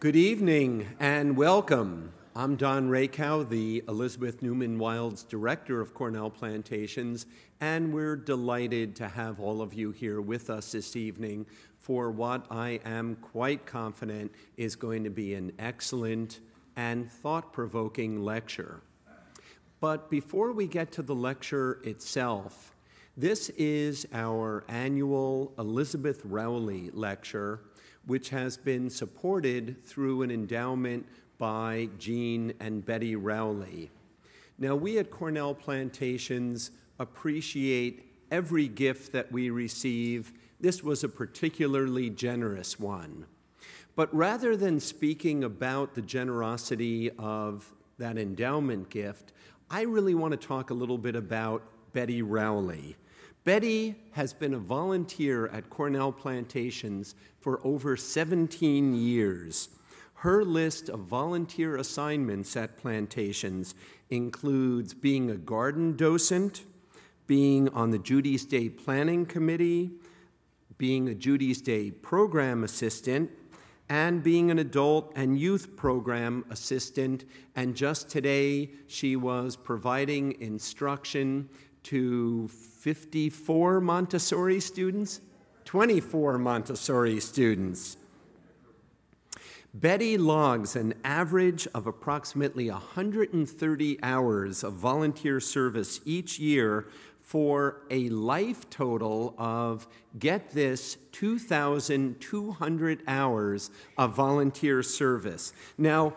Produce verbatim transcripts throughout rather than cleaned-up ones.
Good evening and welcome. I'm Don Rakow, the Elizabeth Newman Wilds Director of Cornell Plantations, and we're delighted to have all of you here with us this evening for what I am quite confident is going to be an excellent and thought-provoking lecture. But before we get to the lecture itself, this is our annual Elizabeth Rowley Lecture, which has been supported through an endowment by Jean and Betty Rowley. Now, we at Cornell Plantations appreciate every gift that we receive. This was a particularly generous one. But rather than speaking about the generosity of that endowment gift, I really want to talk a little bit about Betty Rowley. Betty has been a volunteer at Cornell Plantations for over seventeen years. Her list of volunteer assignments at Plantations includes being a garden docent, being on the Judy's Day Planning Committee, being a Judy's Day program assistant, and being an adult and youth program assistant. And just today, she was providing instruction to fifty-four Montessori students, twenty-four Montessori students. Betty logs an average of approximately one hundred thirty hours of volunteer service each year for a life total of, get this, two thousand two hundred hours of volunteer service. Now,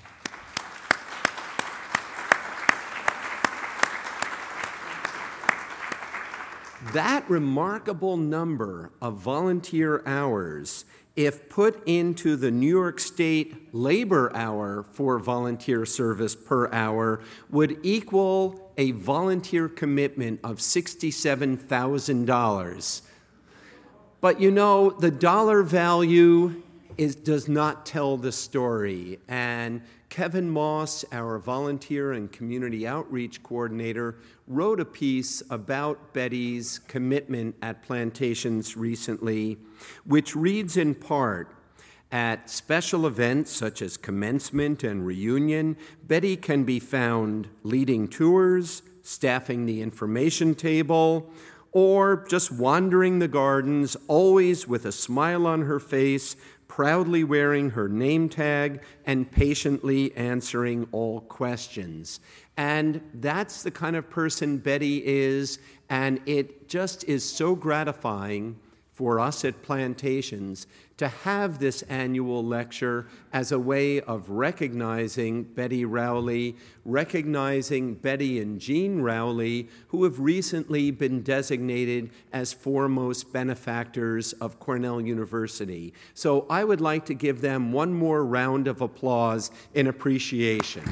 that remarkable number of volunteer hours, if put into the New York State labor hour for volunteer service per hour, would equal a volunteer commitment of sixty-seven thousand dollars. But you know, the dollar value is, does not tell the story. And Kevin Moss, our volunteer and community outreach coordinator, wrote a piece about Betty's commitment at Plantations recently, which reads in part, at special events such as commencement and reunion, Betty can be found leading tours, staffing the information table, or just wandering the gardens, always with a smile on her face, proudly wearing her name tag and patiently answering all questions. And that's the kind of person Betty is, and it just is so gratifying for us at Plantations to have this annual lecture as a way of recognizing Betty Rowley, recognizing Betty and Jean Rowley, who have recently been designated as foremost benefactors of Cornell University. So I would like to give them one more round of applause in appreciation.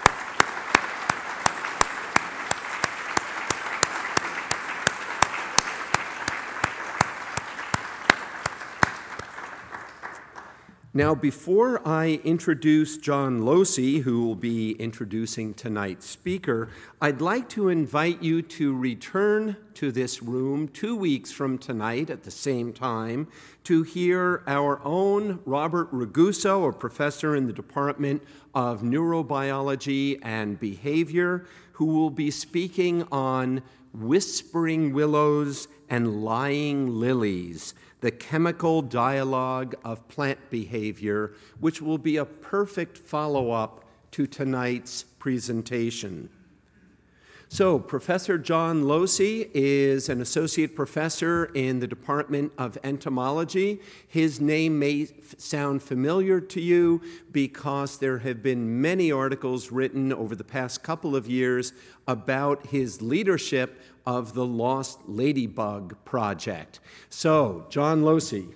Now, before I introduce John Losey, who will be introducing tonight's speaker, I'd like to invite you to return to this room two weeks from tonight at the same time to hear our own Robert Raguso, a professor in the Department of Neurobiology and Behavior, who will be speaking on whispering willows and lying lilies, the chemical dialogue of plant behavior, which will be a perfect follow-up to tonight's presentation. So, Professor John Losey is an associate professor in the Department of Entomology. His name may sound familiar to you because there have been many articles written over the past couple of years about his leadership of the Lost Ladybug Project. So, John Losey.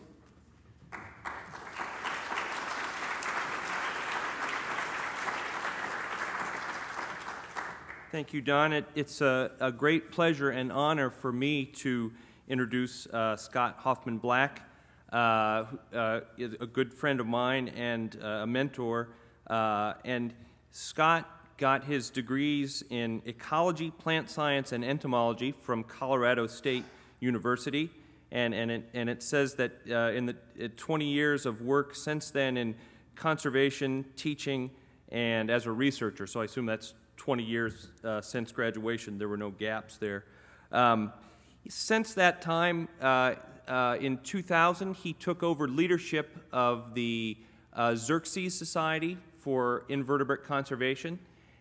Thank you, Don. It, it's a, a great pleasure and honor for me to introduce uh, Scott Hoffman Black, uh, uh, a good friend of mine and uh, a mentor. Uh, and Scott got his degrees in ecology, plant science, and entomology from Colorado State University. And, and, it, and it says that uh, in the twenty years of work since then in conservation, teaching, and as a researcher. So I assume that's twenty years uh, since graduation. There were no gaps there. Um, since that time, uh, uh, in two thousand, he took over leadership of the uh, Xerces Society for Invertebrate Conservation.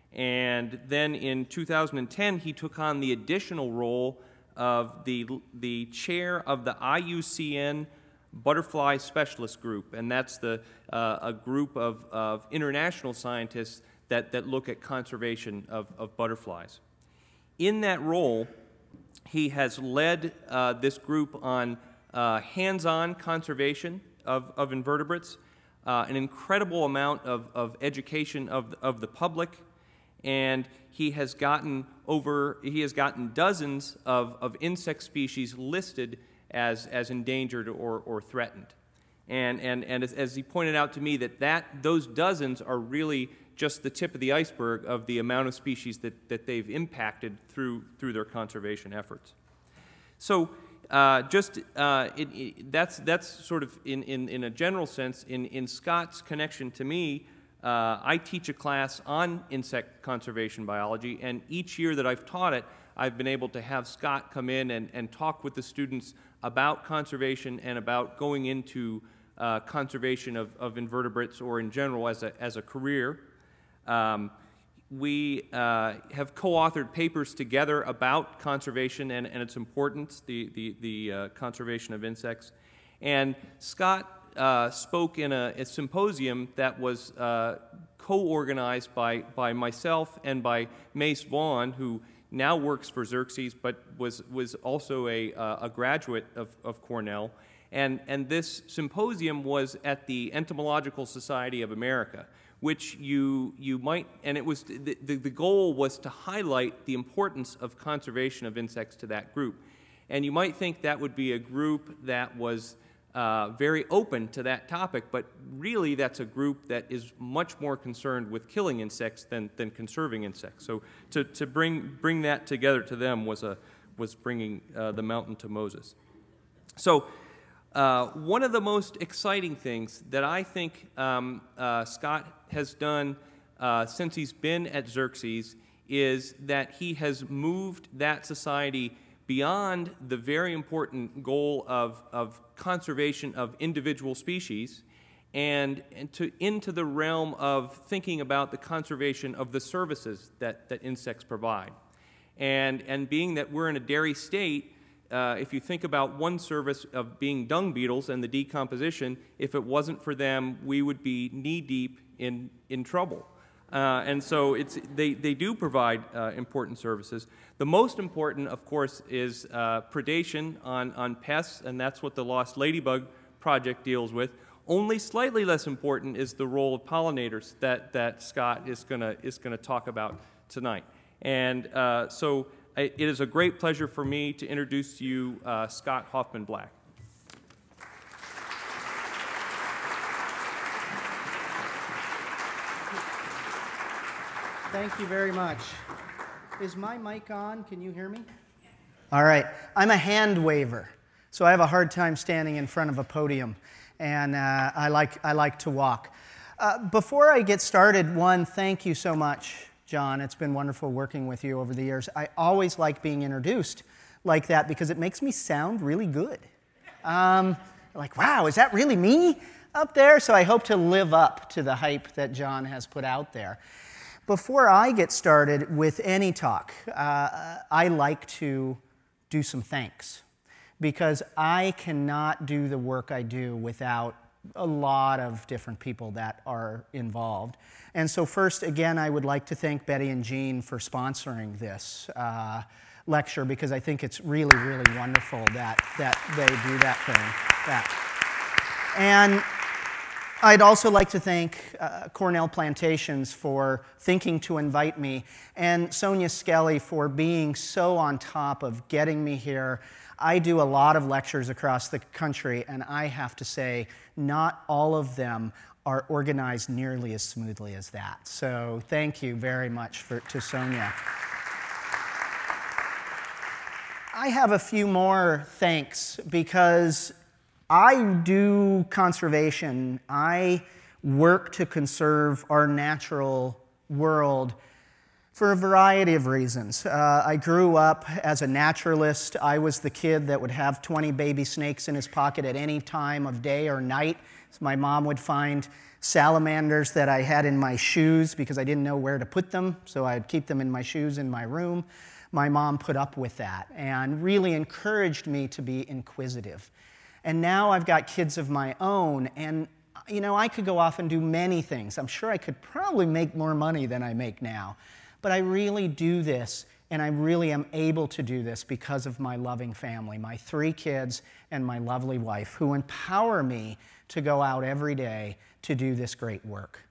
And then in two thousand ten, he took on the additional role of the, the chair of the I U C N Butterfly Specialist Group, and that's the, uh, a group of, of international scientists that, that look at conservation of, of butterflies. In that role, he has led uh, this group on uh, hands-on conservation of, of invertebrates, uh, an incredible amount of, of education of, of the public, and he has gotten over, he has gotten dozens of, of insect species listed as, as endangered or, or threatened. And, and, and as, as he pointed out to me, that, that those dozens are really just the tip of the iceberg of the amount of species that, that they've impacted through, through their conservation efforts. So uh, just, uh, it, it, that's, that's sort of, in, in, in a general sense, in, in Scott's connection to me. Uh, I teach a class on insect conservation biology, and each year that I've taught it, I've been able to have Scott come in and, and talk with the students about conservation and about going into uh, conservation of, of invertebrates, or in general as a, as a career. Um, we uh, have co-authored papers together about conservation and, and its importance, the, the, the uh, conservation of insects. And Scott Uh, spoke in a, a symposium that was uh, co-organized by, by myself and by Mace Vaughn, who now works for Xerces, but was, was also a, uh, a graduate of, of Cornell. And, and this symposium was at the Entomological Society of America, which you, you might, and it was, the, the, the goal was to highlight the importance of conservation of insects to that group. And you might think that would be a group that was Uh, very open to that topic, but really that's a group that is much more concerned with killing insects than, than conserving insects. So to, to bring, bring that together to them was, a, was bringing uh, the mountain to Moses. So uh, one of the most exciting things that I think um, uh, Scott has done uh, since he's been at Xerces is that he has moved that society beyond the very important goal of, of conservation of individual species and, and to, into the realm of thinking about the conservation of the services that, that insects provide. And, and being that we're in a dairy state, uh, if you think about one service of being dung beetles and the decomposition, if it wasn't for them, we would be knee-deep in, in trouble. Uh, and so it's, they, they do provide uh, important services. The most important, of course, is uh, predation on, on pests, and that's what the Lost Ladybug Project deals with. Only slightly less important is the role of pollinators that, that Scott is going to is gonna talk about tonight. And uh, so it is a great pleasure for me to introduce to you uh, Scott Hoffman-Black. Thank you very much. Is my mic on? Can you hear me? All right. I'm a hand waver, so I have a hard time standing in front of a podium, and uh, I like I like to walk. Uh, before I get started, one, thank you so much, John. It's been wonderful working with you over the years. I always like being introduced like that because it makes me sound really good. Um, like, wow, is that really me up there? So I hope to live up to the hype that John has put out there. Before I get started with any talk, uh, I like to do some thanks, because I cannot do the work I do without a lot of different people that are involved. And so first, again, I would like to thank Betty and Jean for sponsoring this uh, lecture, because I think it's really, really wonderful that, that they do that thing. That. And I'd also like to thank uh, Cornell Plantations for thinking to invite me, and Sonia Skelly for being so on top of getting me here. I do a lot of lectures across the country, and I have to say, not all of them are organized nearly as smoothly as that. So thank you very much for, to Sonia. I have a few more thanks, because I do conservation. I work to conserve our natural world for a variety of reasons. Uh, I grew up as a naturalist. I was the kid that would have twenty baby snakes in his pocket at any time of day or night. So my mom would find salamanders that I had in my shoes because I didn't know where to put them, so I'd keep them in my shoes in my room. My mom put up with that and really encouraged me to be inquisitive. And now I've got kids of my own, and you know, I could go off and do many things. I'm sure I could probably make more money than I make now. But I really do this, and I really am able to do this because of my loving family, my three kids and my lovely wife, who empower me to go out every day to do this great work.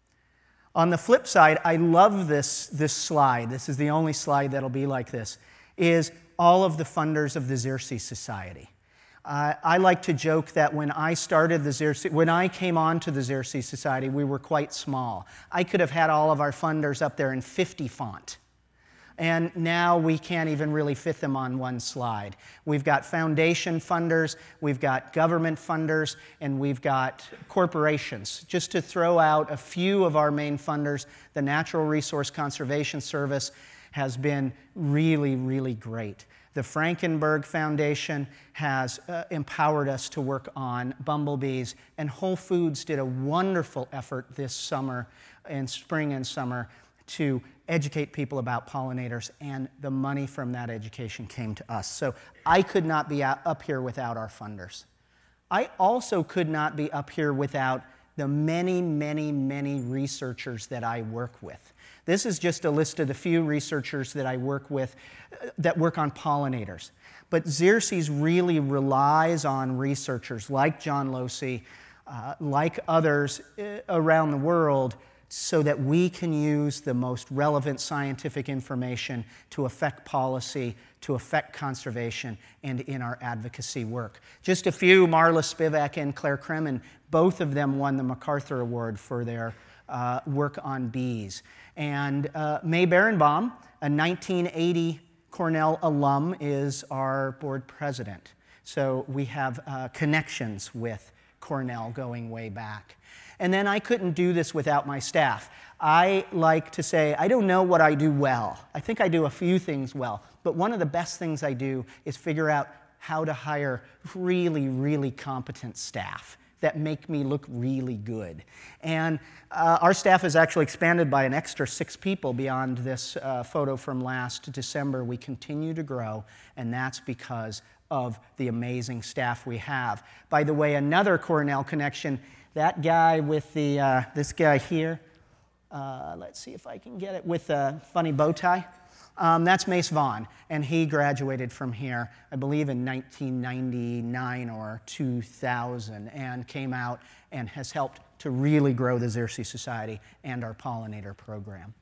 On the flip side, I love this, this slide. This is the only slide that'll be like this, is all of the funders of the Xerces Society. Uh, I like to joke that when I started the Xerces, when I came on to the Xerces Society, we were quite small. I could have had all of our funders up there in fifty font. And now we can't even really fit them on one slide. We've got foundation funders, we've got government funders, and we've got corporations. Just to throw out a few of our main funders, the Natural Resource Conservation Service has been really, really great. The Frankenberg Foundation has uh, empowered us to work on bumblebees, and Whole Foods did a wonderful effort this summer, in spring and summer, to educate people about pollinators, and the money from that education came to us. So I could not be up here without our funders. I also could not be up here without the many, many, many researchers that I work with. This is just a list of the few researchers that I work with uh, that work on pollinators. But Xerces really relies on researchers like John Losey, uh, like others uh, around the world, so that we can use the most relevant scientific information to affect policy, to affect conservation, and in our advocacy work. Just a few, Marla Spivak and Claire Kremen, both of them won the MacArthur Award for their uh, work on bees. And uh, May Berenbaum, a nineteen eighty Cornell alum, is our board president. So we have uh, connections with Cornell going way back. And then I couldn't do this without my staff. I like to say, I don't know what I do well. I think I do a few things well. But one of the best things I do is figure out how to hire really, really competent staff that make me look really good. And uh, our staff has actually expanded by an extra six people beyond this uh, photo from last December. We continue to grow, and that's because of the amazing staff we have. By the way, another Cornell connection, that guy with the, uh, this guy here, uh, let's see if I can get it, with a funny bow tie. Um, that's Mace Vaughn, and he graduated from here, I believe in nineteen ninety-nine or two thousand, and came out and has helped to really grow the Xerces Society and our pollinator program.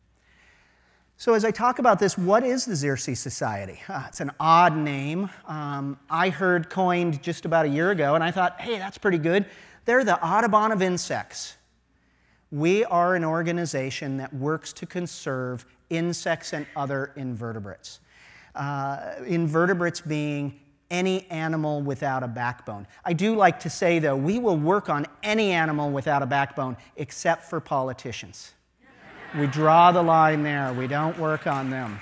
So as I talk about this, what is the Xerces Society? Uh, it's an odd name. Um, I heard coined just about a year ago, and I thought, hey, that's pretty good. They're the Audubon of insects. We are an organization that works to conserve insects and other invertebrates. Uh, invertebrates being any animal without a backbone. I do like to say, though, we will work on any animal without a backbone except for politicians. We draw the line there. We don't work on them.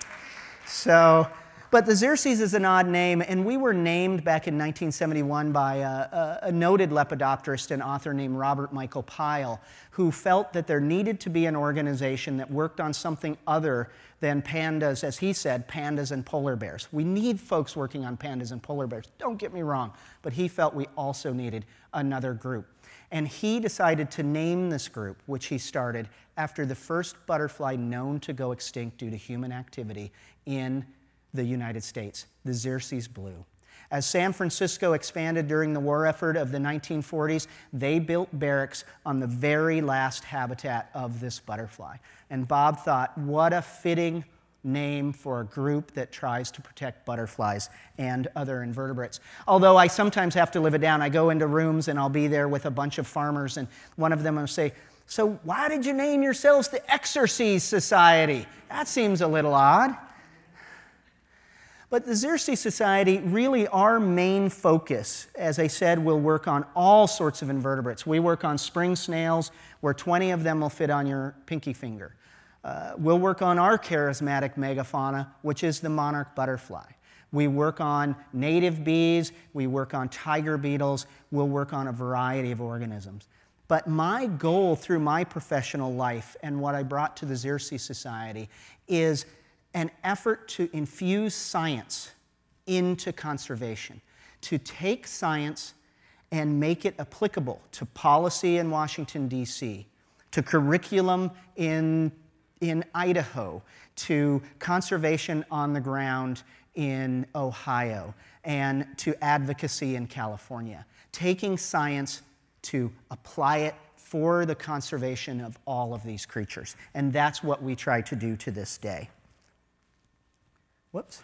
So, but the Xerces is an odd name, and we were named back in nineteen seventy-one by a, a, a noted lepidopterist and author named Robert Michael Pyle, who felt that there needed to be an organization that worked on something other than pandas, as he said, pandas and polar bears. We need folks working on pandas and polar bears, don't get me wrong, but he felt we also needed another group. And he decided to name this group, which he started after the first butterfly known to go extinct due to human activity in the United States, the Xerces blue. As San Francisco expanded during the war effort of the nineteen forties, they built barracks on the very last habitat of this butterfly. And Bob thought, what a fitting name for a group that tries to protect butterflies and other invertebrates. Although I sometimes have to live it down. I go into rooms and I'll be there with a bunch of farmers, and one of them will say, so why did you name yourselves the Exercise Society? That seems a little odd. But the Xerces Society, really our main focus, as I said, will work on all sorts of invertebrates. We work on spring snails, where twenty of them will fit on your pinky finger. Uh, we'll work on our charismatic megafauna, which is the monarch butterfly. We work on native bees, we work on tiger beetles, we'll work on a variety of organisms. But my goal through my professional life and what I brought to the Xerces Society is an effort to infuse science into conservation, to take science and make it applicable to policy in Washington, D C, to curriculum in, in Idaho, to conservation on the ground in Ohio, and to advocacy in California. Taking science to apply it for the conservation of all of these creatures. And that's what we try to do to this day. Whoops.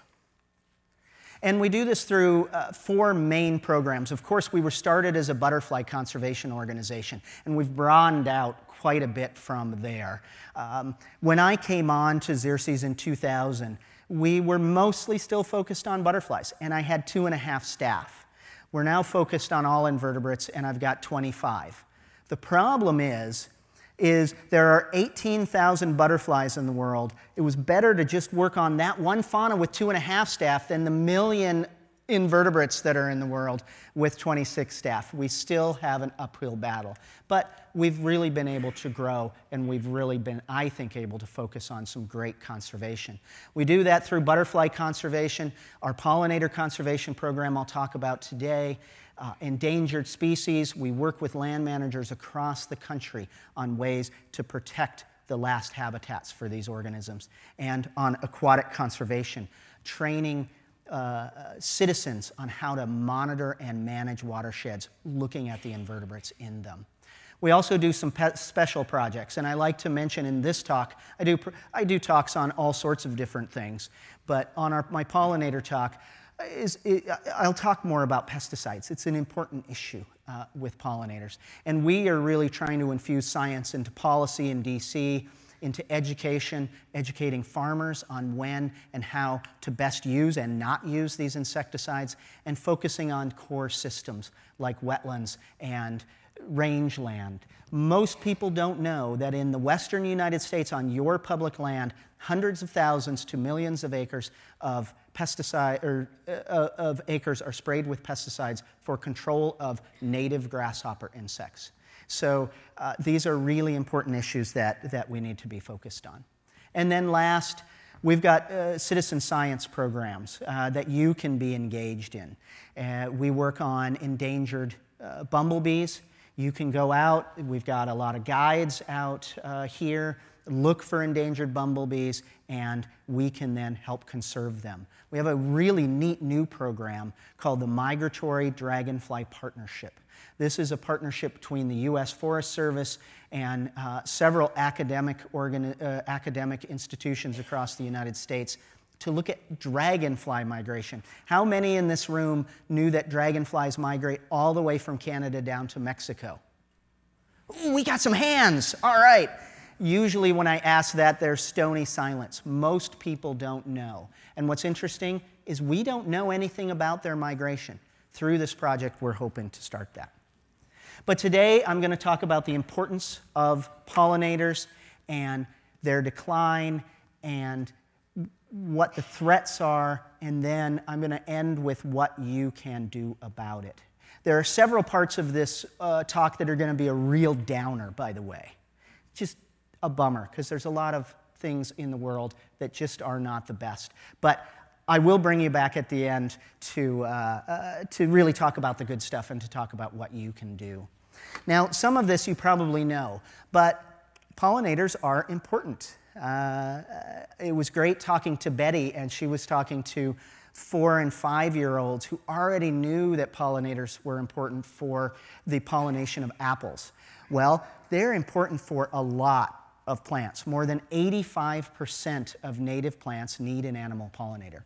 And we do this through uh, four main programs. Of course, we were started as a butterfly conservation organization, and we've broadened out quite a bit from there. Um, when I came on to Xerces in two thousand, we were mostly still focused on butterflies, and I had two and a half staff. We're now focused on all invertebrates, and I've got twenty-five. The problem is, is there are eighteen thousand butterflies in the world. It was better to just work on that one fauna with two and a half staff than the million invertebrates that are in the world with twenty-six staff. We still have an uphill battle. But we've really been able to grow, and we've really been, I think, able to focus on some great conservation. We do that through butterfly conservation, our pollinator conservation program I'll talk about today, uh, endangered species. We work with land managers across the country on ways to protect the last habitats for these organisms, and on aquatic conservation, training Uh, citizens on how to monitor and manage watersheds, looking at the invertebrates in them. We also do some pe- special projects, and I like to mention in this talk, I do, pr- I do talks on all sorts of different things, but on our, my pollinator talk, is, it, I'll talk more about pesticides. It's an important issue uh, with pollinators, and we are really trying to infuse science into policy in D C, into education, educating farmers on when and how to best use and not use these insecticides, and focusing on core systems like wetlands and rangeland. Most people don't know that in the western United States, on your public land, hundreds of thousands to millions of acres of pesticide or uh, of acres are sprayed with pesticides for control of native grasshopper insects. So uh, these are really important issues that, that we need to be focused on. And then last, we've got uh, citizen science programs uh, that you can be engaged in. Uh, we work on endangered uh, bumblebees. You can go out. We've got a lot of guides out uh, here. Look for endangered bumblebees, and we can then help conserve them. We have a really neat new program called the Migratory Dragonfly Partnership. This is a partnership between the U S Forest Service and uh, several academic, organi- uh, academic institutions across the United States to look at dragonfly migration. How many in this room knew that dragonflies migrate all the way from Canada down to Mexico? Ooh, we got some hands. All right. Usually when I ask that, there's stony silence. Most people don't know. And what's interesting is we don't know anything about their migration. Through this project, we're hoping to start that. But today, I'm going to talk about the importance of pollinators and their decline and what the threats are, and then I'm going to end with what you can do about it. There are several parts of this uh, talk that are going to be a real downer, by the way. Just a bummer, because there's a lot of things in the world that just are not the best. But I will bring you back at the end to, uh, uh, to really talk about the good stuff and to talk about what you can do. Now, some of this you probably know, but pollinators are important. Uh, it was great talking to Betty, and she was talking to four and five-year-olds who already knew that pollinators were important for the pollination of apples. Well, they're important for a lot of plants. More than eighty-five percent of native plants need an animal pollinator.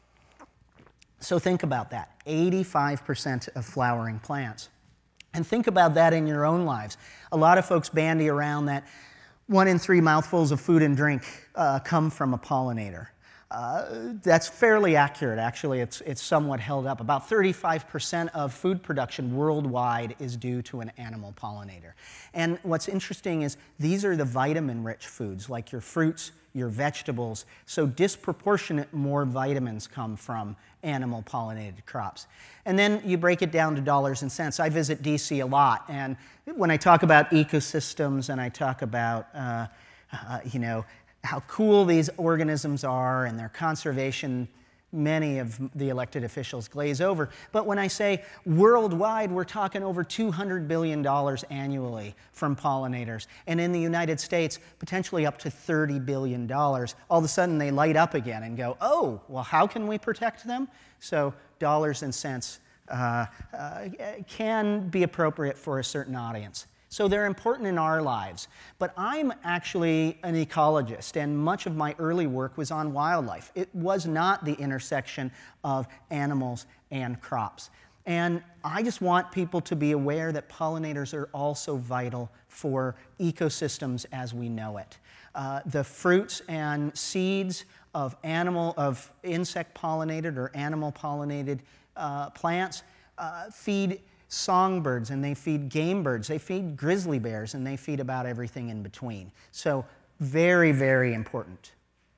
So think about that, eighty-five percent of flowering plants. And think about that in your own lives. A lot of folks bandy around that one in three mouthfuls of food and drink uh, come from a pollinator. Uh, that's fairly accurate, actually. It's, it's somewhat held up. About thirty-five percent of food production worldwide is due to an animal pollinator. And what's interesting is these are the vitamin-rich foods, like your fruits, your vegetables. So disproportionate more vitamins come from animal-pollinated crops. And then you break it down to dollars and cents. I visit D C a lot, and when I talk about ecosystems and I talk about, uh, uh, you know, how cool these organisms are and their conservation, many of the elected officials glaze over. But when I say worldwide, we're talking over two hundred billion dollars annually from pollinators. And in the United States, potentially up to thirty billion dollars. All of a sudden, they light up again and go, oh, well, how can we protect them? So dollars and cents uh, uh, can be appropriate for a certain audience. So they're important in our lives. But I'm actually an ecologist, and much of my early work was on wildlife. It was not the intersection of animals and crops. And I just want people to be aware that pollinators are also vital for ecosystems as we know it. Uh, the fruits and seeds of animal, of insect-pollinated or animal-pollinated uh, plants uh, feed songbirds, and they feed game birds, they feed grizzly bears, and they feed about everything in between. So very, very important.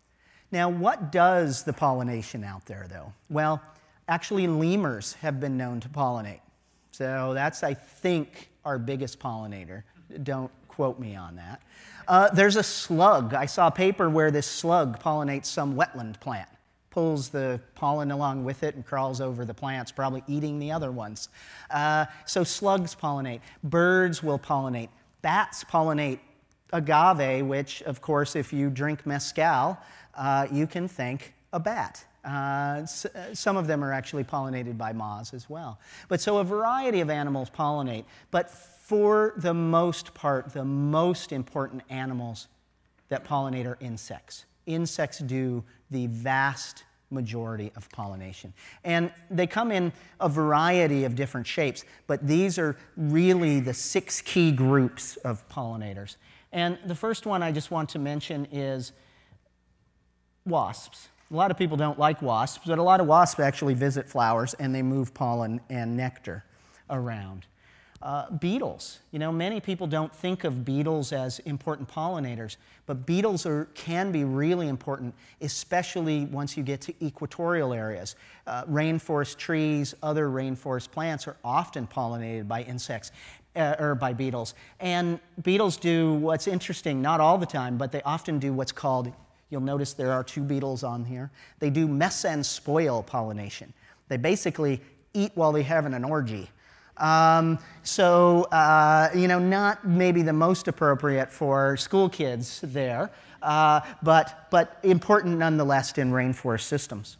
Now, what does the pollination out there, though? Well, actually, lemurs have been known to pollinate. So that's, I think, our biggest pollinator. Don't quote me on that. Uh, there's a slug. I saw a paper where this slug pollinates some wetland plant. Pulls the pollen along with it and crawls over the plants, probably eating the other ones. Uh, so slugs pollinate. Birds will pollinate. Bats pollinate agave, which, of course, if you drink mezcal, uh, you can thank a bat. Uh, s- some of them are actually pollinated by moths as well. But so a variety of animals pollinate. But for the most part, the most important animals that pollinate are insects. Insects do the vast majority of pollination. And they come in a variety of different shapes, but these are really the six key groups of pollinators. And the first one I just want to mention is wasps. A lot of people don't like wasps, but a lot of wasps actually visit flowers and they move pollen and nectar around. Uh, beetles. You know, many people don't think of beetles as important pollinators, but beetles are, can be really important, especially once you get to equatorial areas. Uh, rainforest trees, other rainforest plants are often pollinated by insects, uh, or by beetles. And beetles do what's interesting, not all the time, but they often do what's called, you'll notice there are two beetles on here, they do mess and spoil pollination. They basically eat while they're having an orgy. Um, so, uh, you know, not maybe the most appropriate for school kids there, uh, but, but important nonetheless in rainforest systems.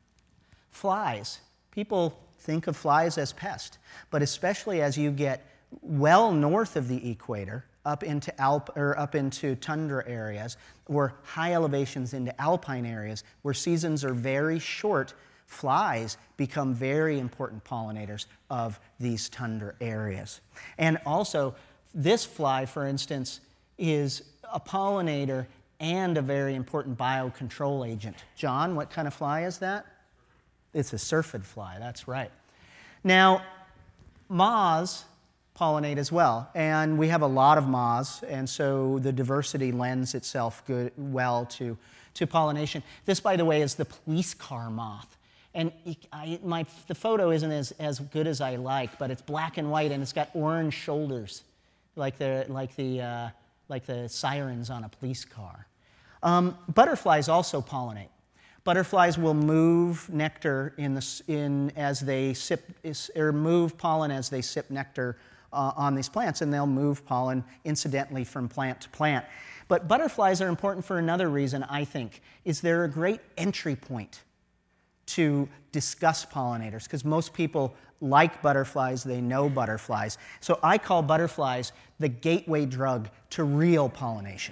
Flies. People think of flies as pests, but especially as you get well north of the equator, up into alp or up into tundra areas, or high elevations into alpine areas where seasons are very short, flies become very important pollinators of these tundra areas. And also, this fly, for instance, is a pollinator and a very important biocontrol agent. John, what kind of fly is that? It's a syrphid fly, that's right. Now, moths pollinate as well, and we have a lot of moths, and so the diversity lends itself good, well to, to pollination. This, by the way, is the police car moth. And I, my, the photo isn't as, as good as I like, but it's black and white, and it's got orange shoulders, like the, like the, uh, like the sirens on a police car. Um, butterflies also pollinate. Butterflies will move nectar in the, in, as they sip, or move pollen as they sip nectar uh, on these plants, and they'll move pollen incidentally from plant to plant. But butterflies are important for another reason, I think, is they're a great entry point to discuss pollinators, because most people like butterflies, they know butterflies. So I call butterflies the gateway drug to real pollination.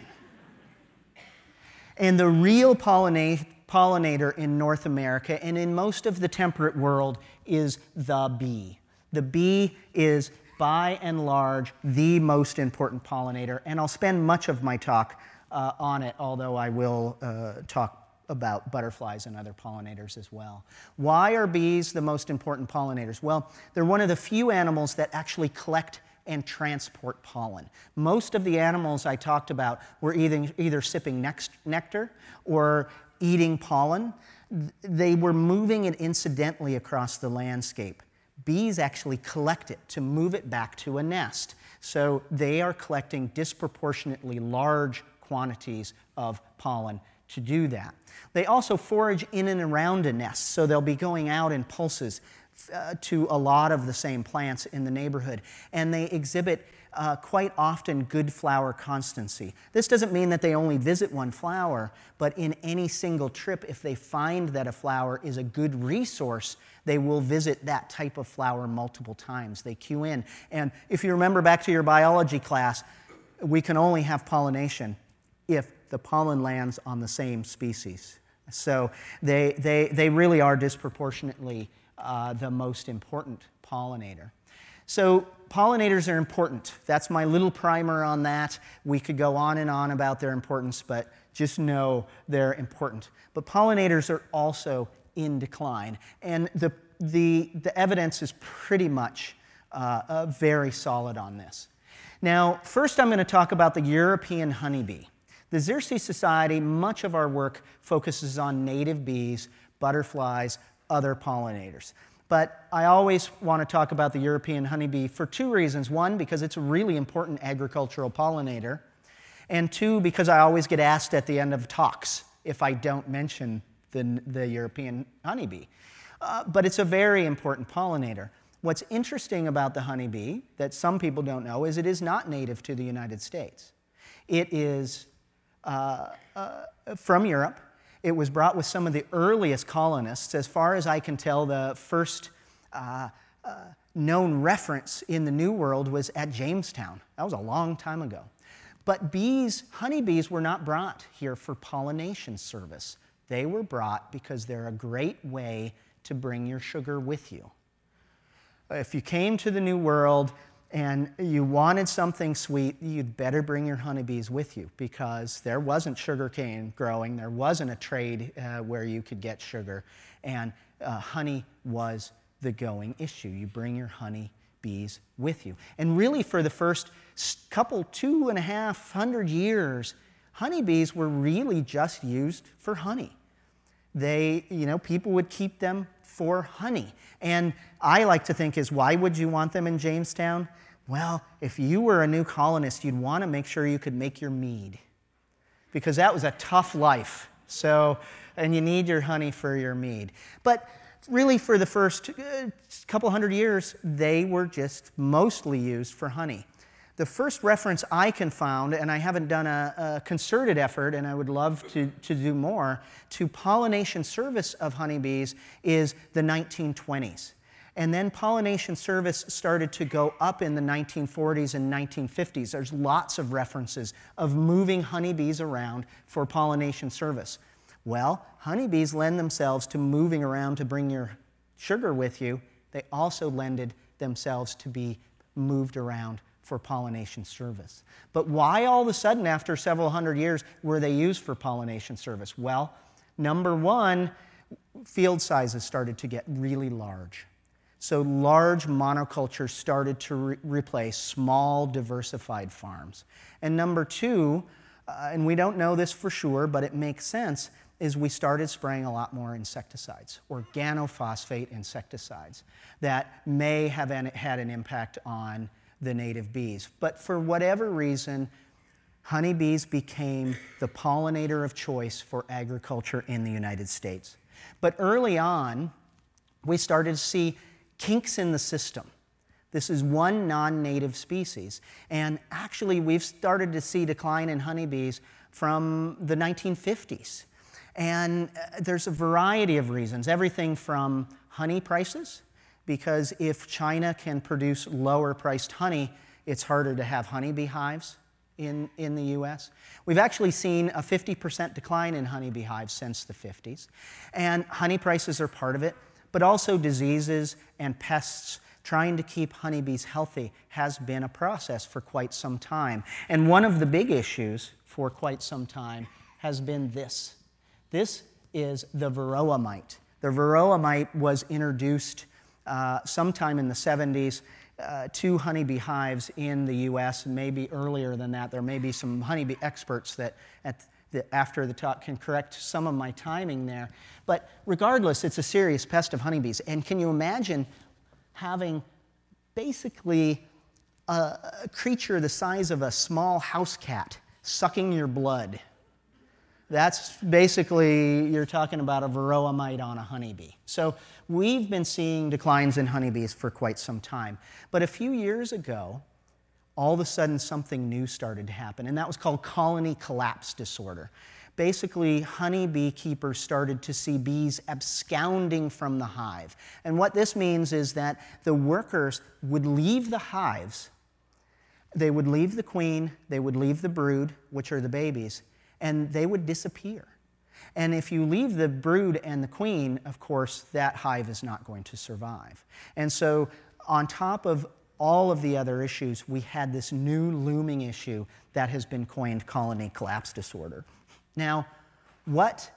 And the real pollina- pollinator in North America and in most of the temperate world is the bee. The bee is, by and large, the most important pollinator, and I'll spend much of my talk uh, on it, although I will uh, talk about butterflies and other pollinators as well. Why are bees the most important pollinators? Well, they're one of the few animals that actually collect and transport pollen. Most of the animals I talked about were either, either sipping nectar or eating pollen. They were moving it incidentally across the landscape. Bees actually collect it to move it back to a nest. So they are collecting disproportionately large quantities of pollen to do that. They also forage in and around a nest, so they'll be going out in pulses uh, to a lot of the same plants in the neighborhood. And they exhibit uh, quite often good flower constancy. This doesn't mean that they only visit one flower, but in any single trip, if they find that a flower is a good resource, they will visit that type of flower multiple times. They queue in. And if you remember back to your biology class, we can only have pollination if the pollen lands on the same species. So they, they, they really are disproportionately uh, the most important pollinator. So pollinators are important. That's my little primer on that. We could go on and on about their importance, but just know they're important. But pollinators are also in decline. And the, the, the evidence is pretty much uh, uh, very solid on this. Now, first I'm going to talk about the European honeybee. The Xerces Society, much of our work focuses on native bees, butterflies, other pollinators. But I always want to talk about the European honeybee for two reasons. One, because it's a really important agricultural pollinator. And two, because I always get asked at the end of talks if I don't mention the, the European honeybee. Uh, but it's a very important pollinator. What's interesting about the honeybee that some people don't know is it is not native to the United States. It is uh, uh, from Europe. It was brought with some of the earliest colonists. As far as I can tell, the first uh, uh, known reference in the New World was at Jamestown. That was a long time ago. But bees, honeybees, were not brought here for pollination service. They were brought because they're a great way to bring your sugar with you. If you came to the New World and you wanted something sweet, you'd better bring your honeybees with you because there wasn't sugar cane growing, there wasn't a trade uh, where you could get sugar, and uh, honey was the going issue. You bring your honeybees with you. And really for the first couple, two and a half hundred years, honeybees were really just used for honey. They, you know, people would keep them for honey. And I like to think is, why would you want them in Jamestown? Well, if you were a new colonist, you'd want to make sure you could make your mead, because that was a tough life. So, and you need your honey for your mead. But really for the first uh, couple hundred years, they were just mostly used for honey. The first reference I can find, and I haven't done a, a concerted effort, and I would love to, to do more, to pollination service of honeybees is the nineteen twenties. And then pollination service started to go up in the nineteen forties and nineteen fifties. There's lots of references of moving honeybees around for pollination service. Well, honeybees lend themselves to moving around to bring your sugar with you. They also lended themselves to be moved around for pollination service. But why all of a sudden, after several hundred years, were they used for pollination service? Well, number one, field sizes started to get really large. So large monocultures started to re- replace small, diversified farms. And number two, uh, and we don't know this for sure, but it makes sense, is we started spraying a lot more insecticides, organophosphate insecticides, that may have an, had an impact on the native bees. But for whatever reason, honeybees became the pollinator of choice for agriculture in the United States. But early on, we started to see kinks in the system. This is one non-native species. And actually, we've started to see decline in honeybees from the nineteen fifties. And there's a variety of reasons, everything from honey prices, because if China can produce lower-priced honey, it's harder to have honeybee hives in, in the U S. We've actually seen a fifty percent decline in honeybee hives since the fifties. And honey prices are part of it, but also diseases and pests. Trying to keep honeybees healthy has been a process for quite some time. And one of the big issues for quite some time has been this. This is the varroa mite. The varroa mite was introduced uh, sometime in the seventies uh, to honeybee hives in the U S, and maybe earlier than that. There may be some honeybee experts that at the, after the talk can correct some of my timing there. But regardless, it's a serious pest of honeybees. And can you imagine having basically a, a creature the size of a small house cat sucking your blood? That's basically, you're talking about a varroa mite on a honeybee. So we've been seeing declines in honeybees for quite some time. But a few years ago, all of a sudden something new started to happen, and that was called colony collapse disorder. Basically, honeybee keepers started to see bees absconding from the hive. And what this means is that the workers would leave the hives, they would leave the queen, they would leave the brood, which are the babies, and they would disappear. And if you leave the brood and the queen, of course, that hive is not going to survive. And so on top of all of the other issues, we had this new looming issue that has been coined colony collapse disorder. Now, what,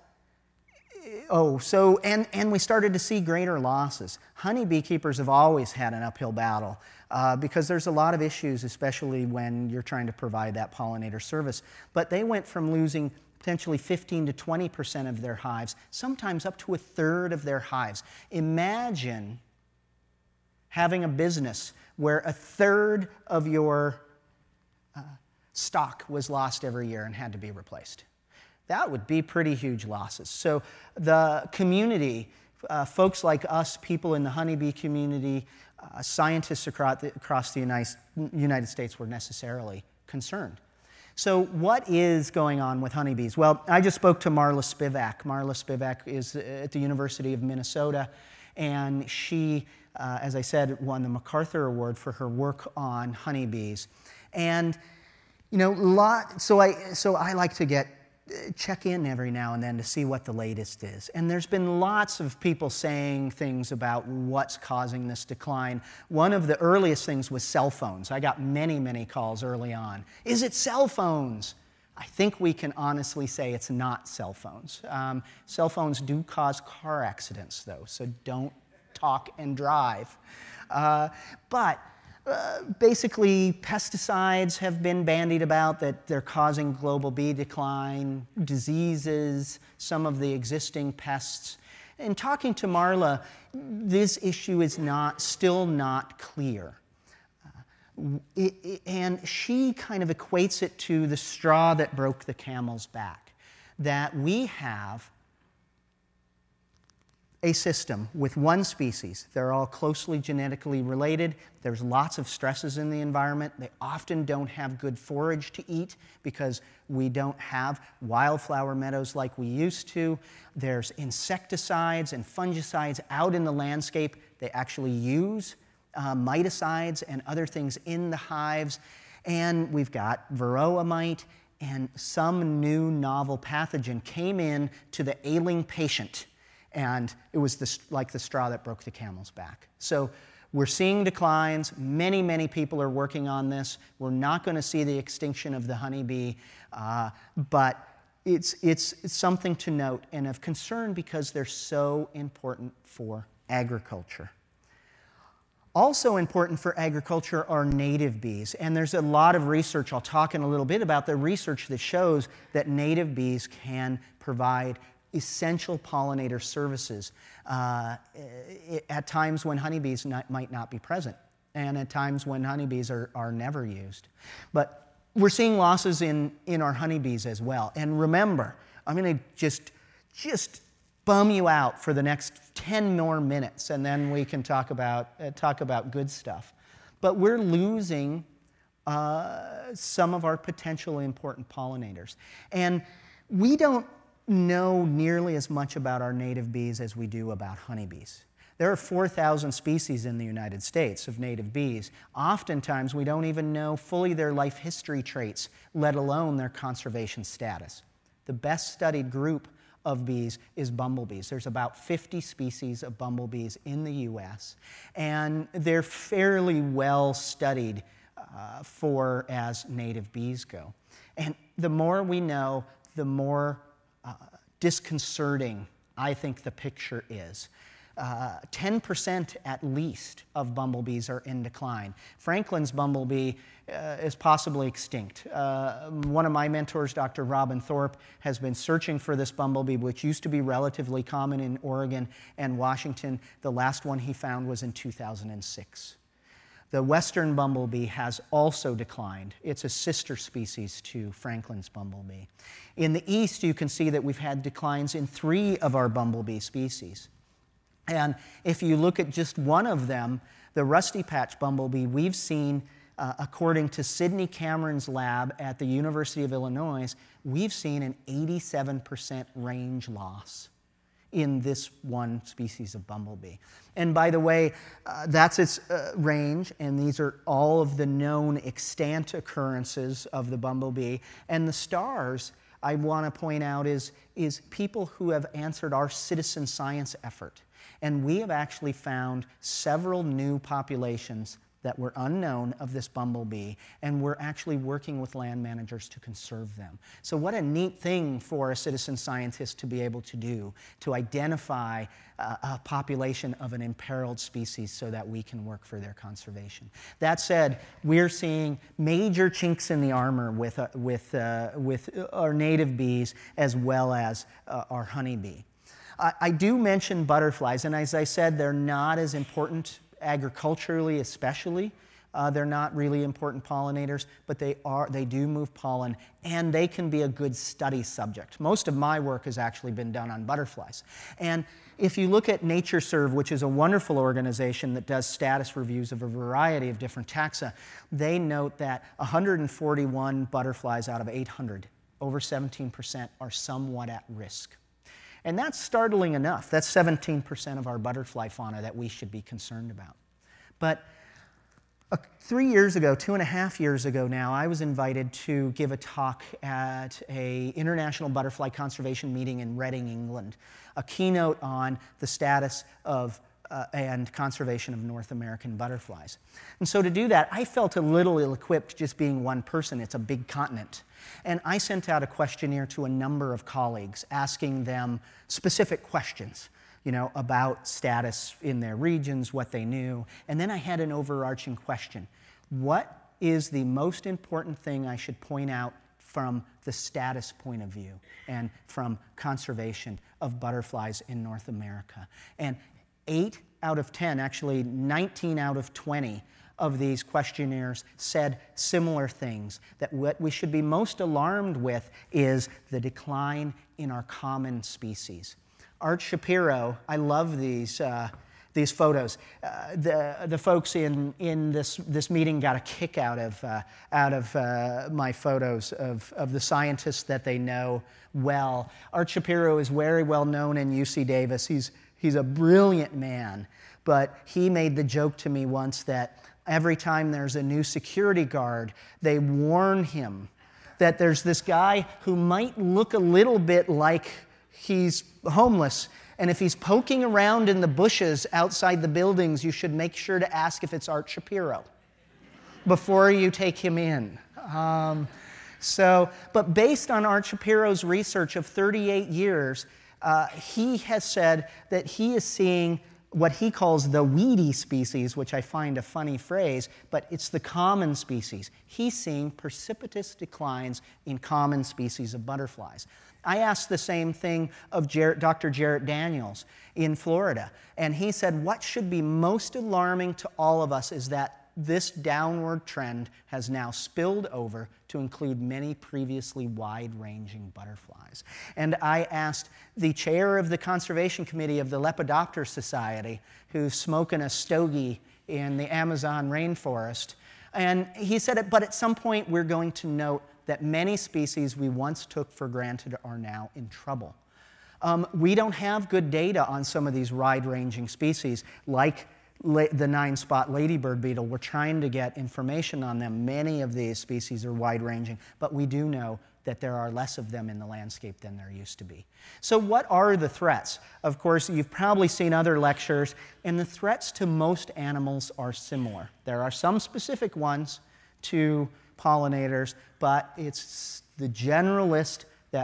oh, so, and, and we started to see greater losses. Honeybee keepers have always had an uphill battle uh, because there's a lot of issues, especially when you're trying to provide that pollinator service. But they went from losing potentially fifteen to twenty percent of their hives, sometimes up to a third of their hives. Imagine having a business where a third of your uh, stock was lost every year and had to be replaced. That would be pretty huge losses. So the community, uh, folks like us, people in the honeybee community, uh, scientists across the, across the United, United States were necessarily concerned. So what is going on with honeybees? Well, I just spoke to Marla Spivak. Marla Spivak is at the University of Minnesota, and she, uh, as I said, won the MacArthur Award for her work on honeybees. And, you know, lot, so I, so I like to get check in every now and then to see what the latest is. And there's been lots of people saying things about what's causing this decline. One of the earliest things was cell phones. I got many, many calls early on. Is it cell phones? I think we can honestly say it's not cell phones. Um, cell phones do cause car accidents, though, so don't talk and drive. Uh, but Uh, basically, pesticides have been bandied about that they're causing global bee decline, diseases, some of the existing pests. In talking to Marla, this issue is not, still not clear. Uh, it, it, and she kind of equates it to the straw that broke the camel's back, that we have a system with one species. They're all closely genetically related. There's lots of stresses in the environment. They often don't have good forage to eat because we don't have wildflower meadows like we used to. There's insecticides and fungicides out in the landscape. They actually use uh, miticides and other things in the hives. And we've got varroa mite, and some new novel pathogen came in to the ailing patient. And it was the, like the straw that broke the camel's back. So we're seeing declines. Many, many people are working on this. We're not going to see the extinction of the honeybee, uh, but it's, it's, it's something to note and of concern because they're so important for agriculture. Also important for agriculture are native bees, and there's a lot of research. I'll talk in a little bit about the research that shows that native bees can provide essential pollinator services uh, at times when honeybees not, might not be present, and at times when honeybees are, are never used. But we're seeing losses in, in our honeybees as well. And remember, I'm going to just, just bum you out for the next ten more minutes, and then we can talk about, uh, talk about good stuff. But we're losing uh, some of our potentially important pollinators. And we don't know nearly as much about our native bees as we do about honeybees. There are four thousand species in the United States of native bees. Oftentimes, we don't even know fully their life history traits, let alone their conservation status. The best studied group of bees is bumblebees. There's about fifty species of bumblebees in the U S, and they're fairly well studied uh, for as native bees go. And the more we know, the more Uh, disconcerting I think the picture is. Uh, ten percent at least of bumblebees are in decline. Franklin's bumblebee uh, is possibly extinct. Uh, one of my mentors, Doctor Robin Thorpe, has been searching for this bumblebee, which used to be relatively common in Oregon and Washington. The last one he found was in two thousand six. The western bumblebee has also declined. It's a sister species to Franklin's bumblebee. In the east, you can see that we've had declines in three of our bumblebee species. And if you look at just one of them, the rusty patch bumblebee, we've seen, uh, according to Sidney Cameron's lab at the University of Illinois, we've seen an eighty-seven percent range loss in this one species of bumblebee. And by the way, uh, that's its uh, range, and these are all of the known extant occurrences of the bumblebee. And the stars, I want to point out, is, is people who have answered our citizen science effort. And we have actually found several new populations that were unknown of this bumblebee, and we're actually working with land managers to conserve them. So what a neat thing for a citizen scientist to be able to do, to identify uh, a population of an imperiled species so that we can work for their conservation. That said, we're seeing major chinks in the armor with, uh, with, uh, with our native bees as well as uh, our honeybee. I, I do mention butterflies, and as I said, they're not as important agriculturally especially. Uh, they're not really important pollinators, but they are. They do move pollen, and they can be a good study subject. Most of my work has actually been done on butterflies. And if you look at NatureServe, which is a wonderful organization that does status reviews of a variety of different taxa, they note that one hundred forty-one butterflies out of eight hundred, over seventeen percent, are somewhat at risk. And that's startling enough. That's seventeen percent of our butterfly fauna that we should be concerned about. But uh, three years ago, two and a half years ago now, I was invited to give a talk at an International Butterfly Conservation meeting in Reading, England, a keynote on the status of Uh, and conservation of North American butterflies. And so to do that, I felt a little ill-equipped just being one person. It's a big continent. And I sent out a questionnaire to a number of colleagues asking them specific questions, you know, about status in their regions, what they knew. And then I had an overarching question. What is the most important thing I should point out from the status point of view and from conservation of butterflies in North America? And eight out of ten, actually nineteen out of twenty of these questionnaires said similar things, that what we should be most alarmed with is the decline in our common species. Art Shapiro, I love these, uh, these photos. Uh, the, the folks in, in this, this meeting got a kick out of, uh, out of uh, my photos of, of the scientists that they know well. Art Shapiro is very well known in U C Davis. He's He's a brilliant man, but he made the joke to me once that every time there's a new security guard, they warn him that there's this guy who might look a little bit like he's homeless, and if he's poking around in the bushes outside the buildings, you should make sure to ask if it's Art Shapiro before you take him in. Um, so, but based on Art Shapiro's research of thirty-eight years, Uh, he has said that he is seeing what he calls the weedy species, which I find a funny phrase, but it's the common species. He's seeing precipitous declines in common species of butterflies. I asked the same thing of Jarrett, Doctor Jarrett Daniels in Florida, and he said what should be most alarming to all of us is that this downward trend has now spilled over to include many previously wide-ranging butterflies. And I asked the chair of the Conservation Committee of the Lepidopter Society, who's smoking a stogie in the Amazon rainforest, and he said, it, but at some point we're going to note that many species we once took for granted are now in trouble. Um, we don't have good data on some of these wide-ranging species, like the nine-spot ladybird beetle. We're trying to get information on them. Many of these species are wide-ranging, but we do know that there are less of them in the landscape than there used to be. So what are the threats? Of course, you've probably seen other lectures, and the threats to most animals are similar. There are some specific ones to pollinators, but it's the general list that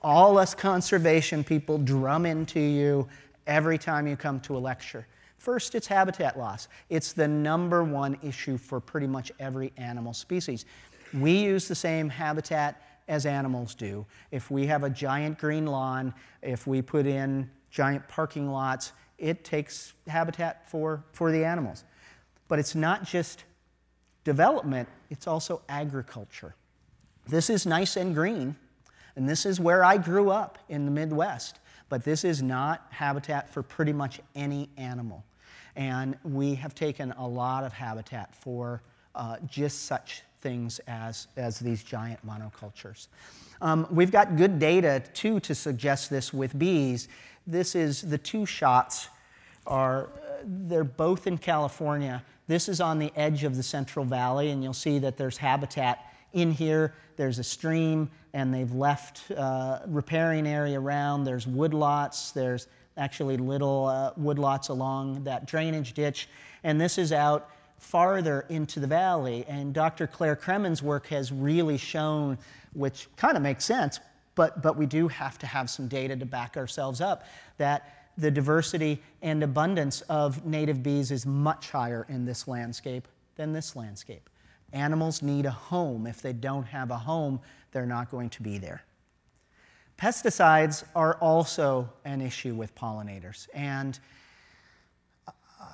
all us conservation people drum into you every time you come to a lecture. First, it's habitat loss. It's the number one issue for pretty much every animal species. We use the same habitat as animals do. If we have a giant green lawn, if we put in giant parking lots, it takes habitat for, for the animals. But it's not just development, it's also agriculture. This is nice and green, and this is where I grew up in the Midwest, but this is not habitat for pretty much any animal. And we have taken a lot of habitat for uh, just such things as, as these giant monocultures. Um, we've got good data, too, to suggest this with bees. This is the two shots are, they're both in California. This is on the edge of the Central Valley, and you'll see that there's habitat in here. There's a stream, and they've left uh, riparian area around. There's woodlots. There's actually little uh, woodlots along that drainage ditch. And this is out farther into the valley. And Doctor Claire Kremen's work has really shown, which kind of makes sense, but, but we do have to have some data to back ourselves up, that the diversity and abundance of native bees is much higher in this landscape than this landscape. Animals need a home. If they don't have a home, they're not going to be there. Pesticides are also an issue with pollinators, and uh,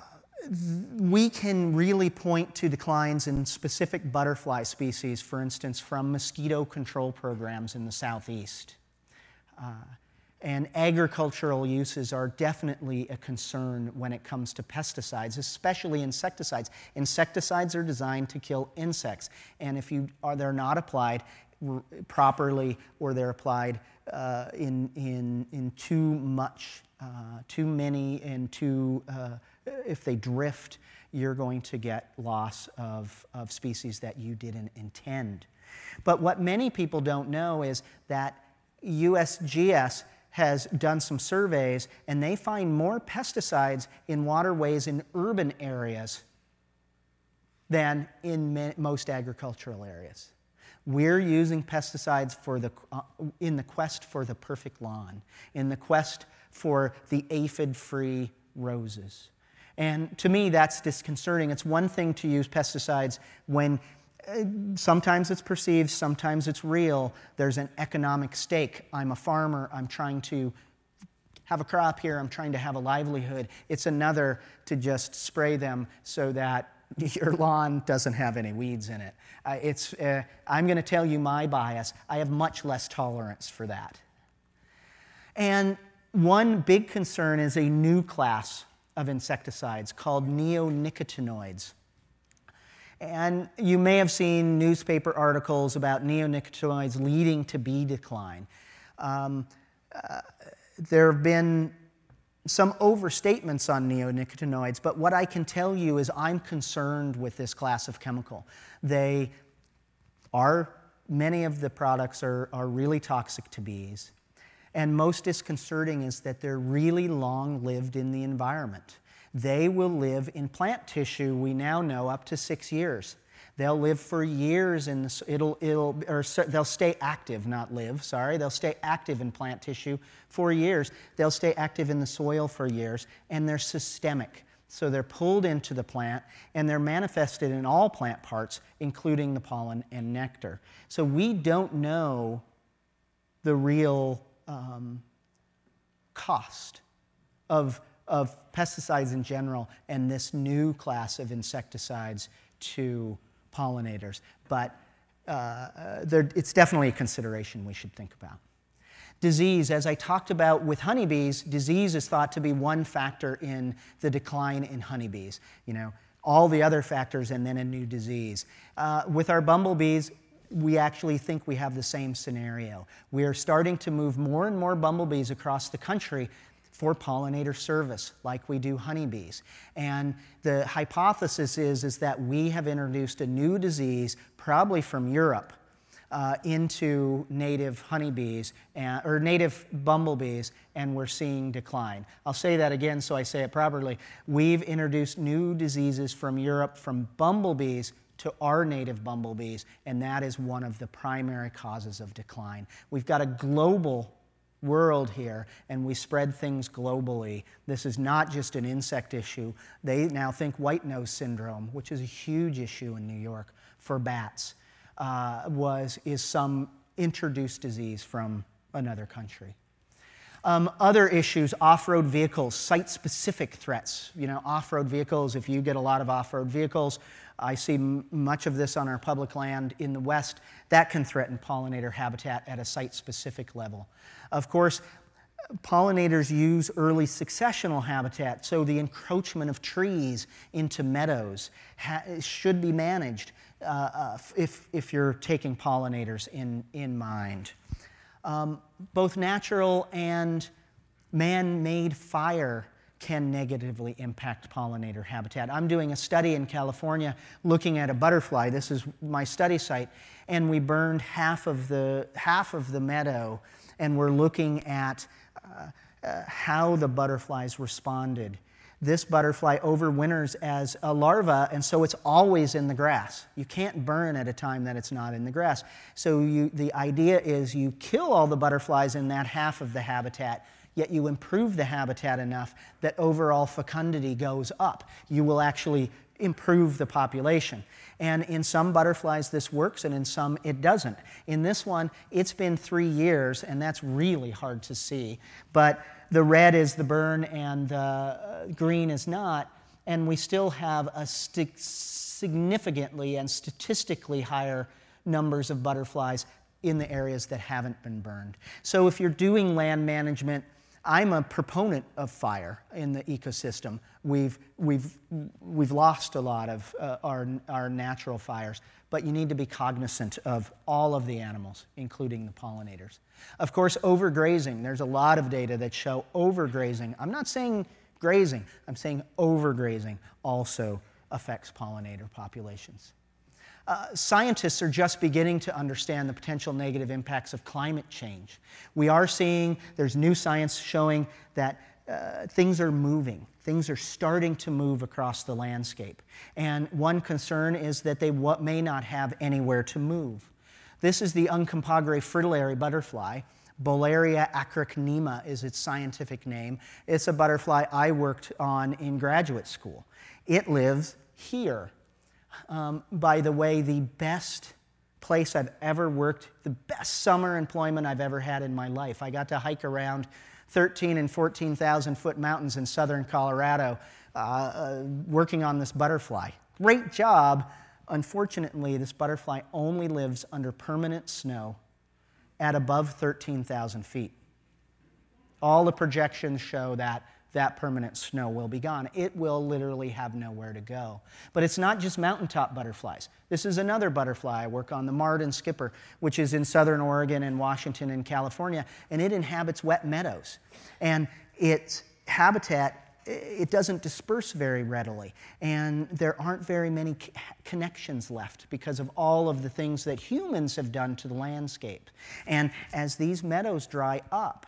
we can really point to declines in specific butterfly species, for instance, from mosquito control programs in the southeast. Uh, and agricultural uses are definitely a concern when it comes to pesticides, especially insecticides. Insecticides are designed to kill insects, and if you are, they're not applied properly, or they're applied uh, in, in, in too much, uh, too many, and too, uh, if they drift, you're going to get loss of, of species that you didn't intend. But what many people don't know is that U S G S has done some surveys, and they find more pesticides in waterways in urban areas than in most agricultural areas. We're using pesticides for the, uh, in the quest for the perfect lawn, in the quest for the aphid-free roses. And to me, that's disconcerting. It's one thing to use pesticides when uh, sometimes it's perceived, sometimes it's real. There's an economic stake. I'm a farmer. I'm trying to have a crop here. I'm trying to have a livelihood. It's another to just spray them so that your lawn doesn't have any weeds in it. Uh, it's, uh, I'm going to tell you my bias. I have much less tolerance for that. And one big concern is a new class of insecticides called neonicotinoids. And you may have seen newspaper articles about neonicotinoids leading to bee decline. Um, uh, there have been some overstatements on neonicotinoids, but what I can tell you is I'm concerned with this class of chemical. They are, many of the products are, are really toxic to bees, and most disconcerting is that they're really long-lived in the environment. They will live in plant tissue, we now know, up to six years. They'll live for years in the, it'll, it'll, or they'll stay active, not live, sorry. They'll stay active in plant tissue for years. They'll stay active in the soil for years, and they're systemic. So they're pulled into the plant, and they're manifested in all plant parts, including the pollen and nectar. So we don't know the real um, cost of, of pesticides in general and this new class of insecticides to pollinators, but uh, it's definitely a consideration we should think about. Disease, as I talked about with honeybees, disease is thought to be one factor in the decline in honeybees. You know, all the other factors and then a new disease. Uh, with our bumblebees, we actually think we have the same scenario. We are starting to move more and more bumblebees across the country for pollinator service, like we do honeybees. And the hypothesis is, is that we have introduced a new disease, probably from Europe, uh, into native honeybees, and, or native bumblebees, and we're seeing decline. I'll say that again so I say it properly. We've introduced new diseases from Europe, from bumblebees to our native bumblebees, and that is one of the primary causes of decline. We've got a global world here, and we spread things globally. This is not just an insect issue. They now think white nose syndrome, which is a huge issue in New York for bats, uh, was is some introduced disease from another country. Um, other issues, off-road vehicles, site-specific threats. You know, off-road vehicles, if you get a lot of off-road vehicles, I see m much of this on our public land in the West, that can threaten pollinator habitat at a site-specific level. Of course, pollinators use early successional habitat, so the encroachment of trees into meadows ha should be managed uh, uh, if, if you're taking pollinators in, in mind. Um, both natural and man-made fire can negatively impact pollinator habitat. I'm doing a study in California looking at a butterfly. This is my study site, and we burned half of the, half of the meadow, and we're looking at uh, uh, how the butterflies responded. This butterfly overwinters as a larva, and so it's always in the grass. You can't burn at a time that it's not in the grass. So you, the idea is you kill all the butterflies in that half of the habitat, yet you improve the habitat enough that overall fecundity goes up. You will actually improve the population. And in some butterflies this works, and in some it doesn't. In this one, it's been three years, and that's really hard to see. But the red is the burn and the green is not, and we still have a st significantly and statistically higher numbers of butterflies in the areas that haven't been burned. So if you're doing land management, I'm a proponent of fire in the ecosystem. We've, we've, we've lost a lot of uh, our, our natural fires, but you need to be cognizant of all of the animals, including the pollinators. Of course, overgrazing. There's a lot of data that show overgrazing. I'm not saying grazing, I'm saying overgrazing also affects pollinator populations. Uh, scientists are just beginning to understand the potential negative impacts of climate change. We are seeing, there's new science showing that uh, things are moving. Things are starting to move across the landscape. And one concern is that they may not have anywhere to move. This is the Uncompahgre fritillary butterfly. Bolaria acrocnema is its scientific name. It's a butterfly I worked on in graduate school. It lives here. Um, by the way, the best place I've ever worked, the best summer employment I've ever had in my life. I got to hike around thirteen and fourteen thousand foot mountains in southern Colorado uh, uh, working on this butterfly. Great job. Unfortunately, this butterfly only lives under permanent snow at above thirteen thousand feet. All the projections show that that permanent snow will be gone. It will literally have nowhere to go. But it's not just mountaintop butterflies. This is another butterfly I work on, the marten skipper, which is in southern Oregon and Washington and California, and it inhabits wet meadows. And its habitat, it doesn't disperse very readily, and there aren't very many connections left because of all of the things that humans have done to the landscape. And as these meadows dry up,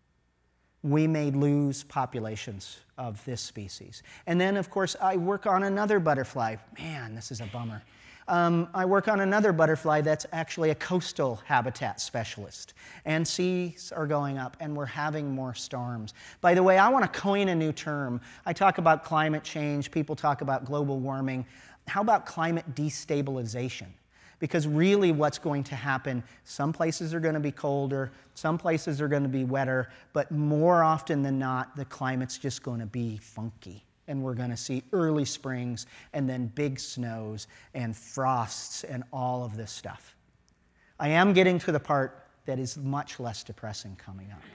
we may lose populations of this species. And then, of course, I work on another butterfly. Man, this is a bummer. Um, I work on another butterfly that's actually a coastal habitat specialist. And seas are going up, and we're having more storms. By the way, I want to coin a new term. I talk about climate change. People talk about global warming. How about climate destabilization? Because really what's going to happen, some places are going to be colder, some places are going to be wetter, but more often than not, the climate's just going to be funky. And we're going to see early springs and then big snows and frosts and all of this stuff. I am getting to the part that is much less depressing coming up.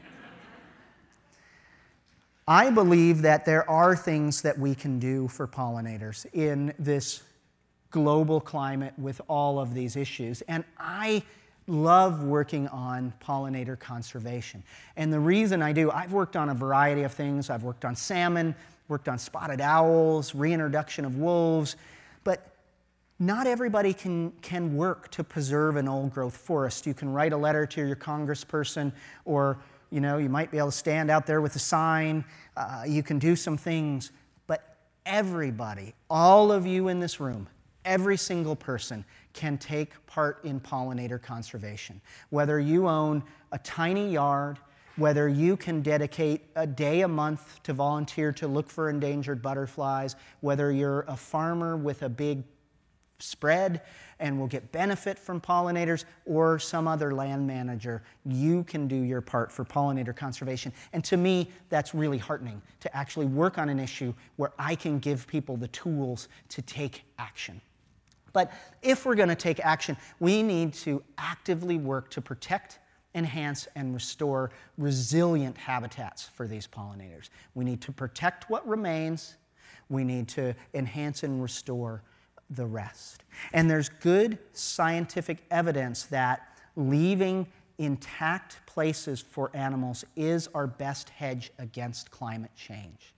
I believe that there are things that we can do for pollinators in this global climate with all of these issues. And I love working on pollinator conservation. And the reason I do, I've worked on a variety of things. I've worked on salmon, worked on spotted owls, reintroduction of wolves, but not everybody can, can work to preserve an old-growth forest. You can write a letter to your congressperson, or you know, you might be able to stand out there with a sign. Uh, you can do some things, but everybody, all of you in this room, every single person can take part in pollinator conservation. Whether you own a tiny yard, whether you can dedicate a day a month to volunteer to look for endangered butterflies, whether you're a farmer with a big spread and will get benefit from pollinators, or some other land manager, you can do your part for pollinator conservation. And to me, that's really heartening, to actually work on an issue where I can give people the tools to take action. But if we're going to take action, we need to actively work to protect, enhance, and restore resilient habitats for these pollinators. We need to protect what remains. We need to enhance and restore the rest. And there's good scientific evidence that leaving intact places for animals is our best hedge against climate change.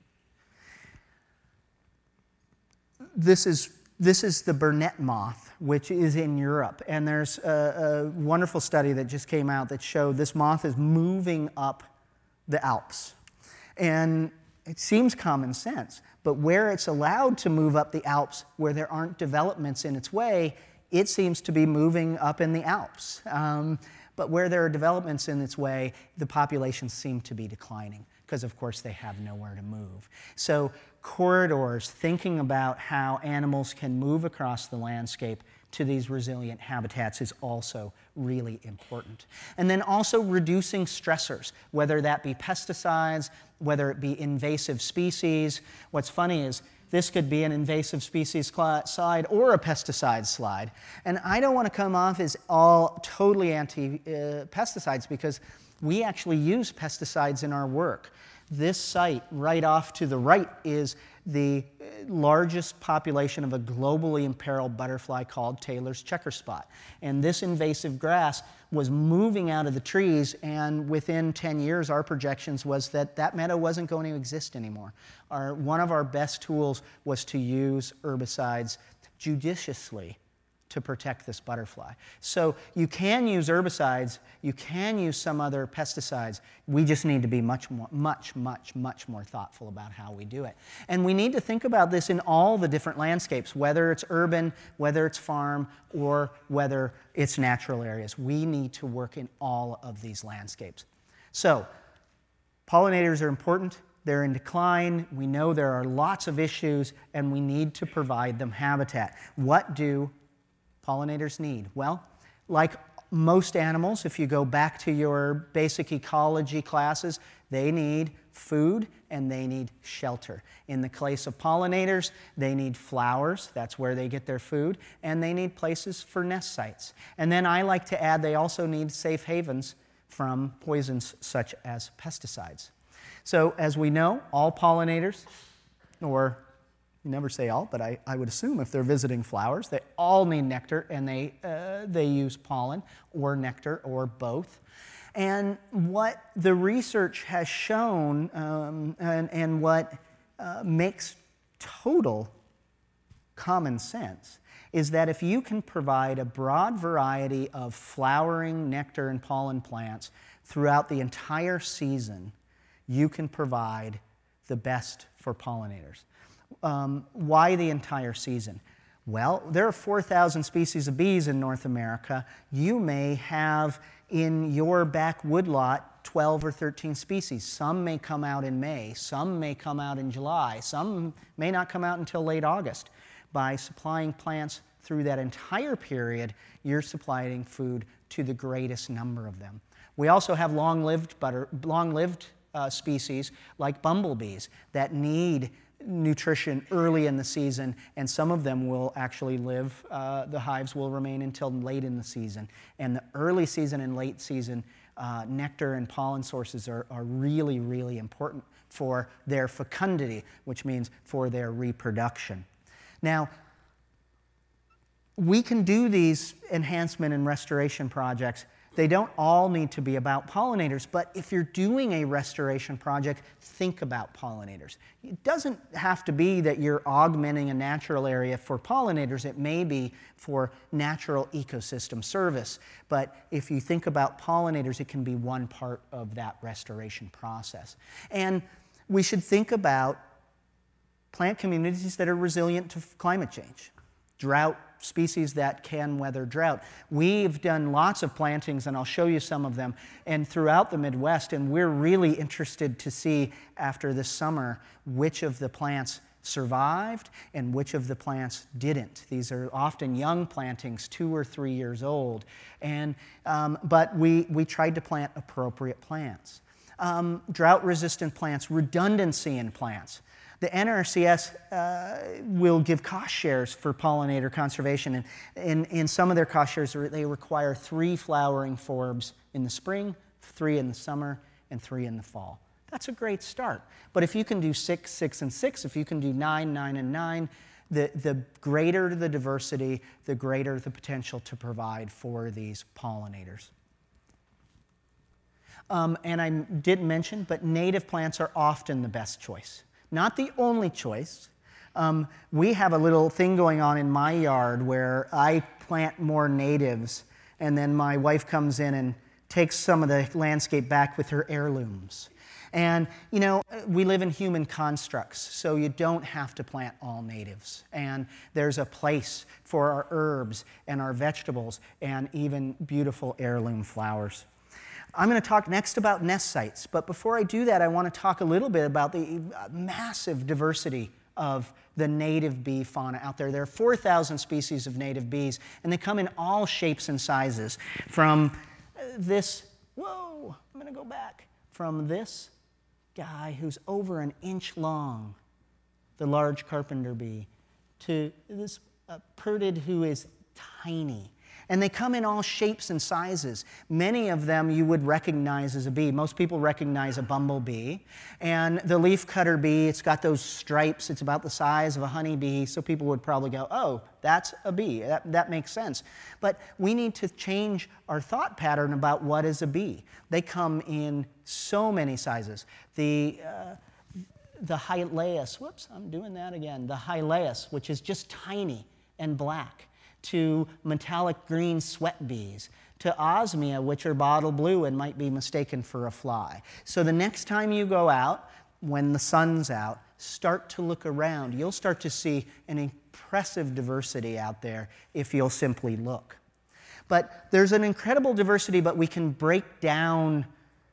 This is This is the Burnet moth, which is in Europe. And there's a, a wonderful study that just came out that showed this moth is moving up the Alps. And it seems common sense, but where it's allowed to move up the Alps, where there aren't developments in its way, it seems to be moving up in the Alps. Um, but where there are developments in its way, the populations seem to be declining, because of course they have nowhere to move. So corridors, thinking about how animals can move across the landscape to these resilient habitats, is also really important. And then also reducing stressors, whether that be pesticides, whether it be invasive species. What's funny is this could be an invasive species slide or a pesticide slide. And I don't want to come off as all totally anti-pesticides, because we actually use pesticides in our work. This site right off to the right is the largest population of a globally imperiled butterfly called Taylor's checker spot. And this invasive grass was moving out of the trees, and within ten years, our projections was that that meadow wasn't going to exist anymore. Our, one of our best tools was to use herbicides judiciously to protect this butterfly. So you can use herbicides, you can use some other pesticides. We just need to be much more, much, much, much more thoughtful about how we do it. And we need to think about this in all the different landscapes, whether it's urban, whether it's farm, or whether it's natural areas. We need to work in all of these landscapes. So pollinators are important. They're in decline. We know there are lots of issues, and we need to provide them habitat. What do pollinators need? Well, like most animals, if you go back to your basic ecology classes, they need food and they need shelter. In the case of pollinators, they need flowers, that's where they get their food, and they need places for nest sites. And then I like to add they also need safe havens from poisons such as pesticides. So as we know, all pollinators, or you never say all, but I, I would assume if they're visiting flowers, they all need nectar, and they, uh, they use pollen or nectar or both. And what the research has shown, um, and, and what uh, makes total common sense, is that if you can provide a broad variety of flowering nectar and pollen plants throughout the entire season, you can provide the best for pollinators. Um, why the entire season? Well, there are four thousand species of bees in North America. You may have in your back woodlot twelve or thirteen species. Some may come out in May, some may come out in July, some may not come out until late August. By supplying plants through that entire period, you're supplying food to the greatest number of them. We also have long-lived butter, long-lived uh, species like bumblebees that need nutrition early in the season, and some of them will actually live, uh, the hives will remain until late in the season. And the early season and late season uh, nectar and pollen sources are, are really, really important for their fecundity, which means for their reproduction. Now, we can do these enhancement and restoration projects. They don't all need to be about pollinators, but if you're doing a restoration project, think about pollinators. It doesn't have to be that you're augmenting a natural area for pollinators. It may be for natural ecosystem service. But if you think about pollinators, it can be one part of that restoration process. And we should think about plant communities that are resilient to climate change. Drought, species that can weather drought. We've done lots of plantings, and I'll show you some of them, and throughout the Midwest, and we're really interested to see after this summer which of the plants survived and which of the plants didn't. These are often young plantings, two or three years old, and um, but we, we tried to plant appropriate plants. Um, drought-resistant plants, redundancy in plants. The N R C S uh, will give cost shares for pollinator conservation, and in, in some of their cost shares, they require three flowering forbs in the spring, three in the summer, and three in the fall. That's a great start. But if you can do six, six, and six, if you can do nine, nine, and nine, the, the greater the diversity, the greater the potential to provide for these pollinators. Um, and I didn't mention, but native plants are often the best choice. Not the only choice. Um, we have a little thing going on in my yard where I plant more natives, and then my wife comes in and takes some of the landscape back with her heirlooms. And, you know, we live in human constructs, so you don't have to plant all natives. And there's a place for our herbs and our vegetables and even beautiful heirloom flowers. I'm going to talk next about nest sites, but before I do that, I want to talk a little bit about the massive diversity of the native bee fauna out there. There are four thousand species of native bees, and they come in all shapes and sizes. From this, whoa, I'm going to go back, from this guy who's over an inch long, the large carpenter bee, to this uh, perdid who is tiny. And they come in all shapes and sizes. Many of them you would recognize as a bee. Most people recognize a bumblebee. And the leafcutter bee, it's got those stripes. It's about the size of a honeybee, so people would probably go, oh, that's a bee. That, that makes sense. But we need to change our thought pattern about what is a bee. They come in so many sizes. The, uh, the Hylaeus, whoops, I'm doing that again. The Hylaeus, which is just tiny and black, to metallic green sweat bees, to osmia, which are bottle blue and might be mistaken for a fly. So the next time you go out, when the sun's out, start to look around. You'll start to see an impressive diversity out there if you'll simply look. But there's an incredible diversity, but we can break down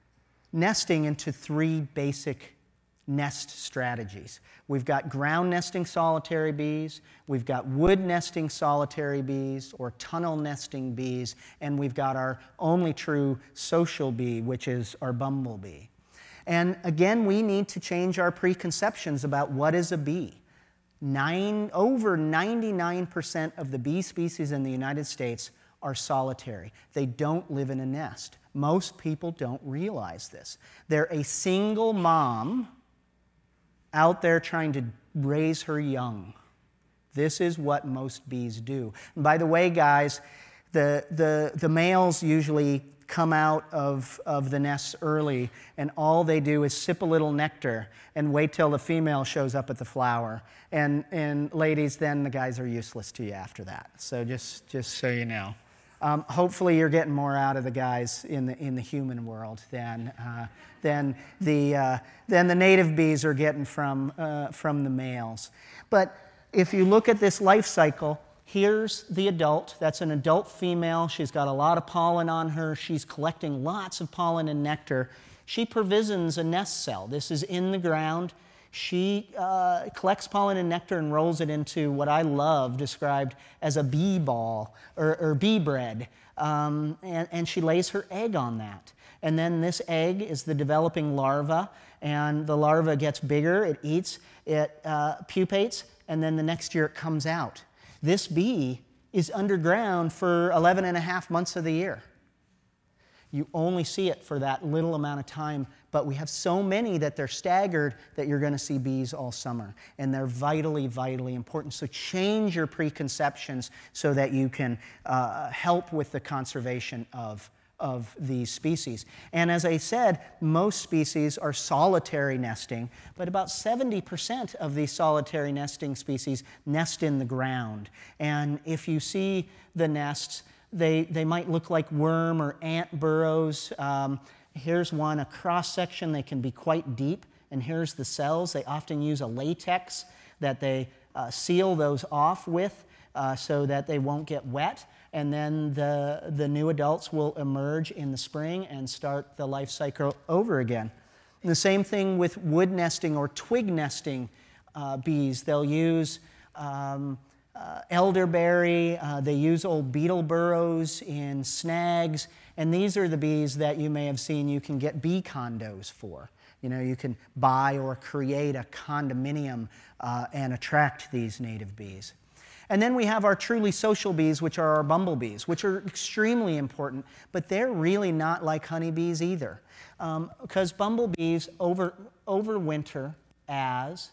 nesting into three basic nest strategies. We've got ground nesting solitary bees, we've got wood nesting solitary bees or tunnel nesting bees, and we've got our only true social bee, which is our bumblebee. And again, we need to change our preconceptions about what is a bee. Nine, over ninety-nine percent of the bee species in the United States are solitary. They don't live in a nest. Most people don't realize this. They're a single mom out there trying to raise her young. This is what most bees do. And by the way, guys, the, the, the males usually come out of, of the nests early, and all they do is sip a little nectar and wait till the female shows up at the flower. And, and ladies, then the guys are useless to you after that. So just, just so you know. Um, hopefully you're getting more out of the guys in the, in the human world than, uh, than, the, uh, than the native bees are getting from, uh, from the males. But if you look at this life cycle, here's the adult. That's an adult female. She's got a lot of pollen on her. She's collecting lots of pollen and nectar. She provisions a nest cell. This is in the ground. She uh, collects pollen and nectar and rolls it into what I love described as a bee ball or, or bee bread. Um, and, and she lays her egg on that. And then this egg is the developing larva, and the larva gets bigger, it eats, it uh, pupates, and then the next year it comes out. This bee is underground for eleven and a half months of the year. You only see it for that little amount of time, but we have so many that they're staggered that you're going to see bees all summer. And they're vitally, vitally important. So change your preconceptions so that you can uh, help with the conservation of, of these species. And as I said, most species are solitary nesting, but about seventy percent of these solitary nesting species nest in the ground. And if you see the nests, They, they might look like worm or ant burrows. Um, here's one, a cross-section. They can be quite deep. And here's the cells. They often use a latex that they uh, seal those off with. uh, so that they won't get wet. And then the, the new adults will emerge in the spring and start the life cycle over again. And the same thing with wood nesting or twig nesting uh, bees. They'll use um, uh, elderberry, uh, they use old beetle burrows in snags, and these are the bees that you may have seen you can get bee condos for. You know, you can buy or create a condominium uh, and attract these native bees. And then we have our truly social bees, which are our bumblebees, which are extremely important, but they're really not like honeybees either. Um, because bumblebees over, overwinter as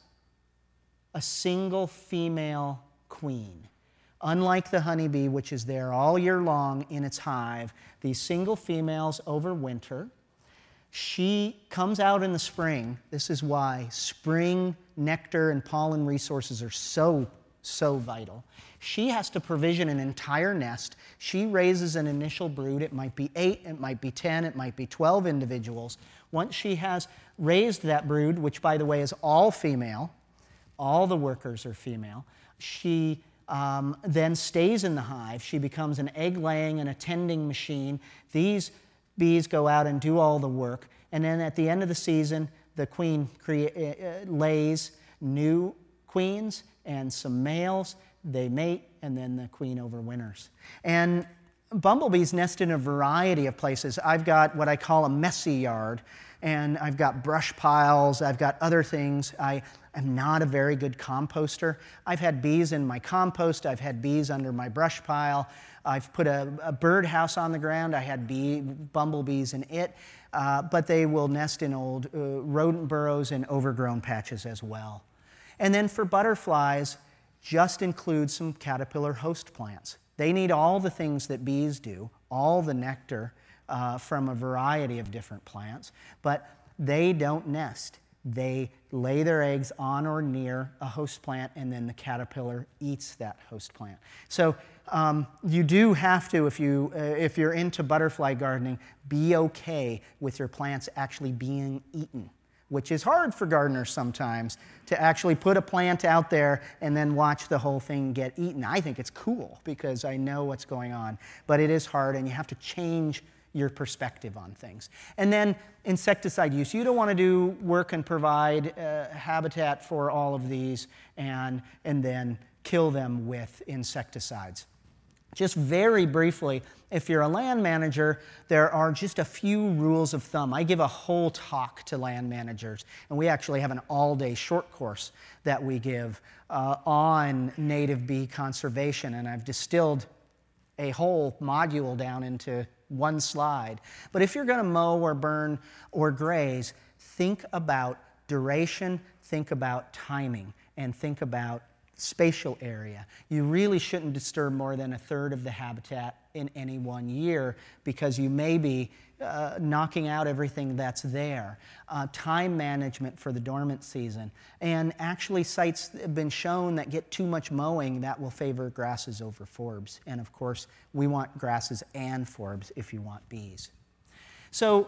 a single female queen. Unlike the honeybee, which is there all year long in its hive, these single females overwinter. She comes out in the spring. This is why spring nectar and pollen resources are so, so vital. She has to provision an entire nest. She raises an initial brood. It might be eight, it might be ten, it might be twelve individuals. Once she has raised that brood, which by the way is all female, all the workers are female, she um, then stays in the hive. She becomes an egg-laying and attending machine. These bees go out and do all the work, and then at the end of the season, the queen crea- uh, lays new queens and some males. They mate, and then the queen overwinters. And bumblebees nest in a variety of places. I've got what I call a messy yard, and I've got brush piles, I've got other things. I am not a very good composter. I've had bees in my compost, I've had bees under my brush pile. I've put a, a birdhouse on the ground. I had bee, bumblebees in it, uh, but they will nest in old uh, rodent burrows and overgrown patches as well. And then for butterflies, just include some caterpillar host plants. They need all the things that bees do, all the nectar uh, from a variety of different plants, but they don't nest. They lay their eggs on or near a host plant, and then the caterpillar eats that host plant. So um, you do have to, if, you, uh, if you're into butterfly gardening, be okay with your plants actually being eaten, which is hard for gardeners sometimes, to actually put a plant out there and then watch the whole thing get eaten. I think it's cool because I know what's going on, but it is hard, and you have to change your perspective on things. And then insecticide use. You don't want to do work and provide uh, habitat for all of these and, and then kill them with insecticides. Just very briefly, if you're a land manager, there are just a few rules of thumb. I give a whole talk to land managers, and we actually have an all-day short course that we give uh, on native bee conservation, and I've distilled a whole module down into one slide. But if you're going to mow or burn or graze, think about duration, think about timing, and think about spatial area. You really shouldn't disturb more than a third of the habitat in any one year because you may be uh, knocking out everything that's there. Uh, time management for the dormant season. And actually sites have been shown that get too much mowing, that will favor grasses over forbs. And of course, we want grasses and forbs if you want bees. So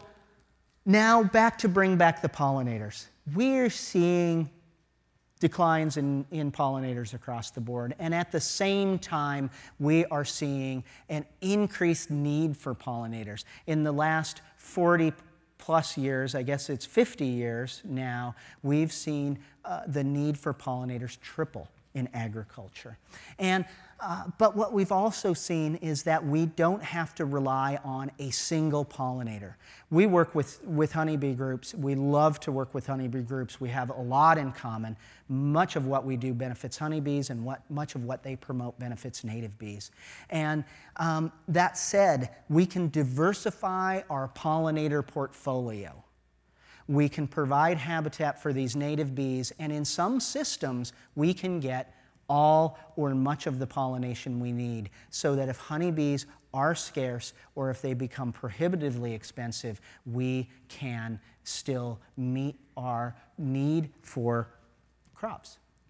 now back to bring back the pollinators. We're seeing declines in, in pollinators across the board. And at the same time, we are seeing an increased need for pollinators. In the last forty plus years, I guess it's fifty years now, we've seen uh, the need for pollinators triple in agriculture. And Uh, but what we've also seen is that we don't have to rely on a single pollinator. We work with, with honeybee groups. We love to work with honeybee groups. We have a lot in common. Much of what we do benefits honeybees, and what, much of what they promote benefits native bees. And um, that said, we can diversify our pollinator portfolio. We can provide habitat for these native bees, and in some systems, we can get all or much of the pollination we need, so that if honeybees are scarce or if they become prohibitively expensive, we can still meet our need for crops.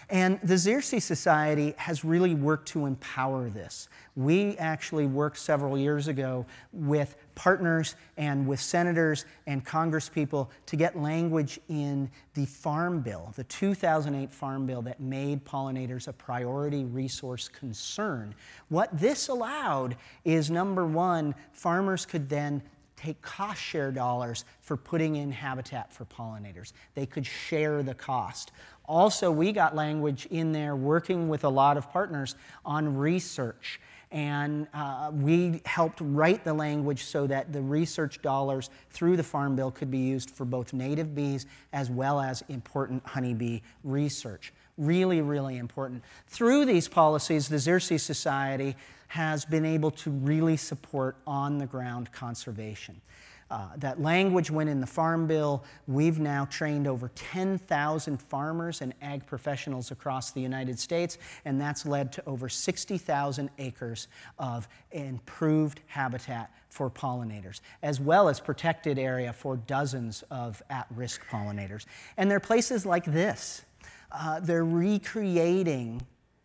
And the Xerces Society has really worked to empower this. We actually worked several years ago with partners and with senators and congresspeople to get language in the Farm Bill, the two thousand eight Farm Bill that made pollinators a priority resource concern. What this allowed is, number one, farmers could then take cost share dollars for putting in habitat for pollinators. They could share the cost. Also, we got language in there working with a lot of partners on research. And uh, we helped write the language so that the research dollars through the Farm Bill could be used for both native bees as well as important honeybee research. Really, really important. Through these policies, the Xerces Society has been able to really support on-the-ground conservation. Uh, that language went in the Farm Bill. We've now trained over ten thousand farmers and ag professionals across the United States, and that's led to over sixty thousand acres of improved habitat for pollinators, as well as protected area for dozens of at-risk pollinators. And there are places like this. Uh, they're recreating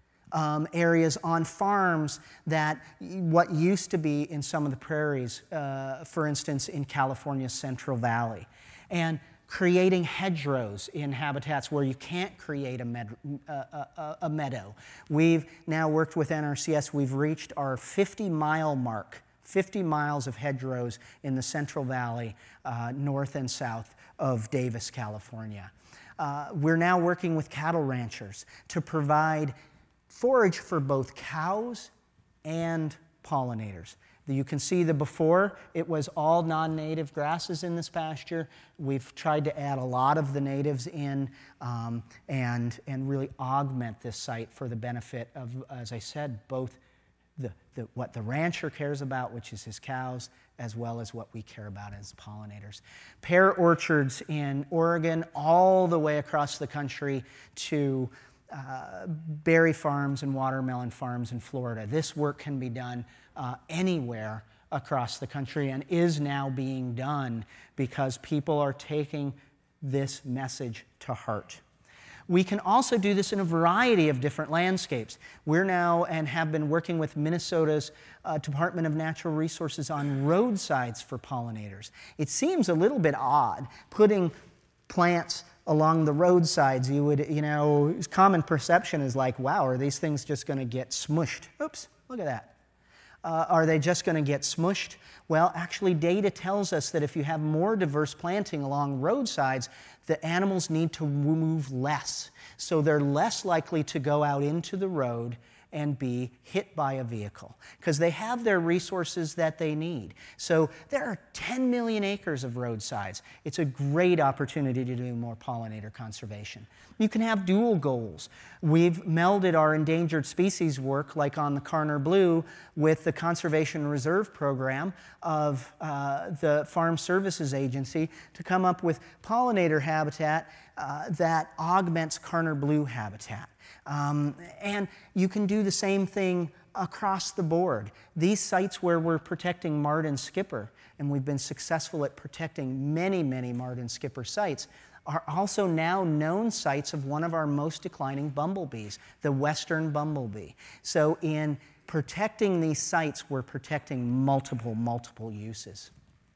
Um, areas on farms that what used to be in some of the prairies, uh, for instance, in California's Central Valley, and creating hedgerows in habitats where you can't create a, med- uh, a, a meadow. We've now worked with N R C S. We've reached our fifty mile mark, fifty miles of hedgerows in the Central Valley, uh, north and south of Davis, California. Uh, we're now working with cattle ranchers to provide forage for both cows and pollinators. You can see the before, it was all non-native grasses in this pasture. We've tried to add a lot of the natives in um, and, and really augment this site for the benefit of, as I said, both the, the, what the rancher cares about, which is his cows, as well as what we care about as pollinators. Pear orchards in Oregon, all the way across the country to Uh, berry farms and watermelon farms in Florida. This work can be done uh, anywhere across the country and is now being done because people are taking this message to heart. We can also do this in a variety of different landscapes. We're now and have been working with Minnesota's uh, Department of Natural Resources on roadsides for pollinators. It seems a little bit odd putting plants along the roadsides. You would, you know, common perception is like, wow, are these things just going to get smushed? Oops, look at that. Uh, are they just going to get smushed? Well, actually, data tells us that if you have more diverse planting along roadsides, the animals need to move less. So they're less likely to go out into the road and be hit by a vehicle because they have their resources that they need. So there are ten million acres of roadsides. It's a great opportunity to do more pollinator conservation. You can have dual goals. We've melded our endangered species work, like on the Karner Blue, with the Conservation Reserve Program of uh, the Farm Services Agency to come up with pollinator habitat uh, that augments Karner Blue habitat. Um, and you can do the same thing across the board. These sites where we're protecting Martin skipper, and we've been successful at protecting many, many Martin skipper sites, are also now known sites of one of our most declining bumblebees, the western bumblebee. So in protecting these sites, we're protecting multiple, multiple uses.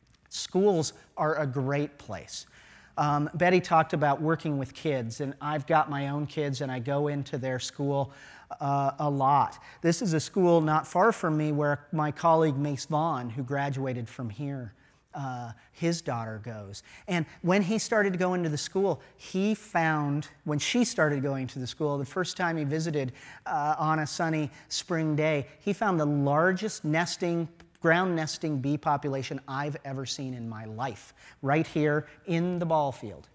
Schools are a great place. Um, Betty talked about working with kids, and I've got my own kids, and I go into their school uh, a lot. This is a school not far from me where my colleague Mace Vaughn, who graduated from here, uh, his daughter goes. And when he started to go into the school, he found, when she started going to the school, the first time he visited uh, on a sunny spring day, he found the largest nesting ground nesting bee population I've ever seen in my life, right here in the ball field.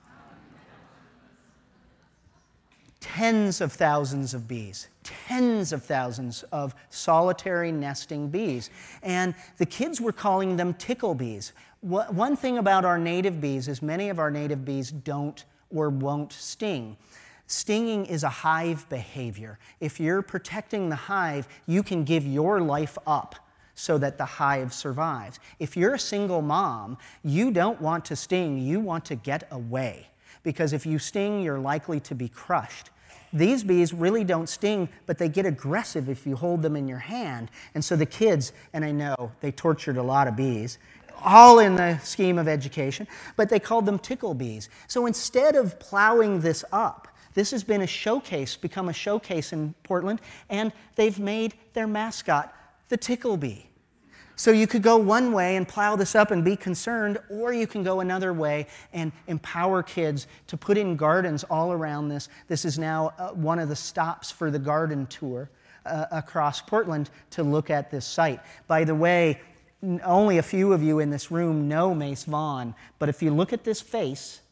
Tens of thousands of bees, tens of thousands of solitary nesting bees. And the kids were calling them tickle bees. One thing about our native bees is many of our native bees don't or won't sting. Stinging is a hive behavior. If you're protecting the hive, you can give your life up so that the hive survives. If you're a single mom, you don't want to sting, you want to get away. Because if you sting, you're likely to be crushed. These bees really don't sting, but they get aggressive if you hold them in your hand. And so the kids, and I know they tortured a lot of bees, all in the scheme of education, but they called them tickle bees. So instead of plowing this up, this has been a showcase, become a showcase in Portland, and they've made their mascot the tickle bee. So you could go one way and plow this up and be concerned, or you can go another way and empower kids to put in gardens all around this. This is now uh, one of the stops for the garden tour uh, across Portland to look at this site. By the way, n- only a few of you in this room know Mace Vaughn, but if you look at this face,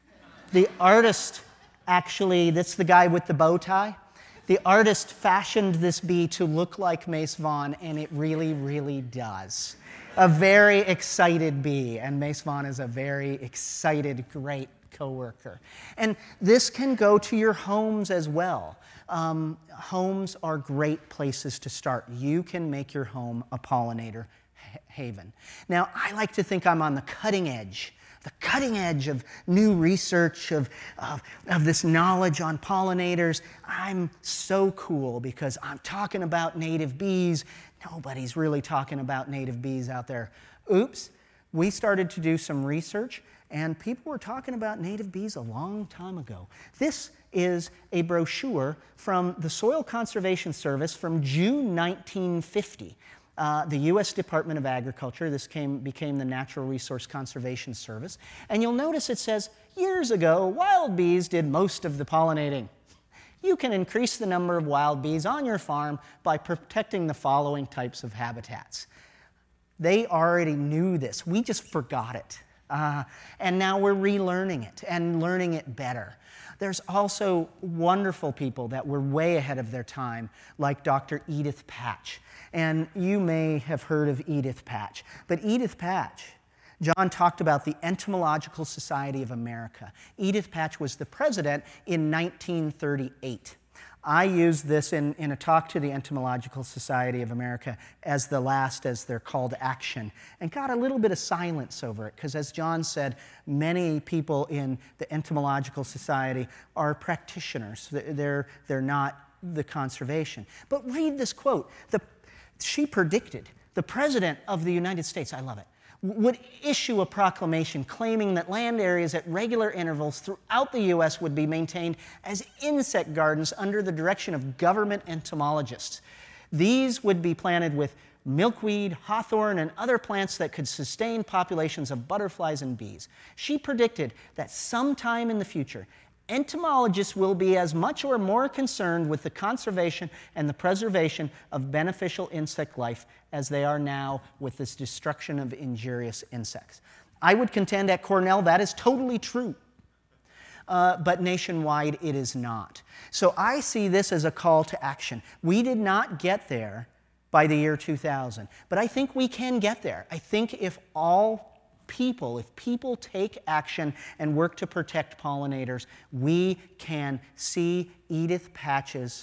the artist actually, that's the guy with the bow tie. The artist fashioned this bee to look like Mace Vaughn, and it really, really does. A very excited bee, and Mace Vaughn is a very excited, great coworker. And this can go to your homes as well. Um, homes are great places to start. You can make your home a pollinator ha- haven. Now, I like to think I'm on the cutting edge the cutting edge of new research, of, of, of this knowledge on pollinators. I'm so cool because I'm talking about native bees. Nobody's really talking about native bees out there. Oops, we started to do some research, and people were talking about native bees a long time ago. This is a brochure from the Soil Conservation Service from June nineteen fifty. Uh, the U S Department of Agriculture. This came, became the Natural Resource Conservation Service. And you'll notice it says, years ago, wild bees did most of the pollinating. You can increase the number of wild bees on your farm by protecting the following types of habitats. They already knew this. We just forgot it. Uh, and now we're relearning it and learning it better. There's also wonderful people that were way ahead of their time, like Doctor Edith Patch. And you may have heard of Edith Patch. But Edith Patch, John talked about the Entomological Society of America. Edith Patch was the president in nineteen thirty-eight. I used this in, in a talk to the Entomological Society of America as the last, as their call to action, and got a little bit of silence over it, because as John said, many people in the Entomological Society are practitioners. They're, they're not the conservation. But read this quote. The, she predicted the President of the United States, I love it, would issue a proclamation claiming that land areas at regular intervals throughout the U S would be maintained as insect gardens under the direction of government entomologists. These would be planted with milkweed, hawthorn, and other plants that could sustain populations of butterflies and bees. She predicted that sometime in the future, entomologists will be as much or more concerned with the conservation and the preservation of beneficial insect life as they are now with this destruction of injurious insects. I would contend at Cornell that is totally true, uh, but nationwide it is not. So I see this as a call to action. We did not get there by the year two thousand, but I think we can get there. I think if all people, if people take action and work to protect pollinators, we can see Edith Patch's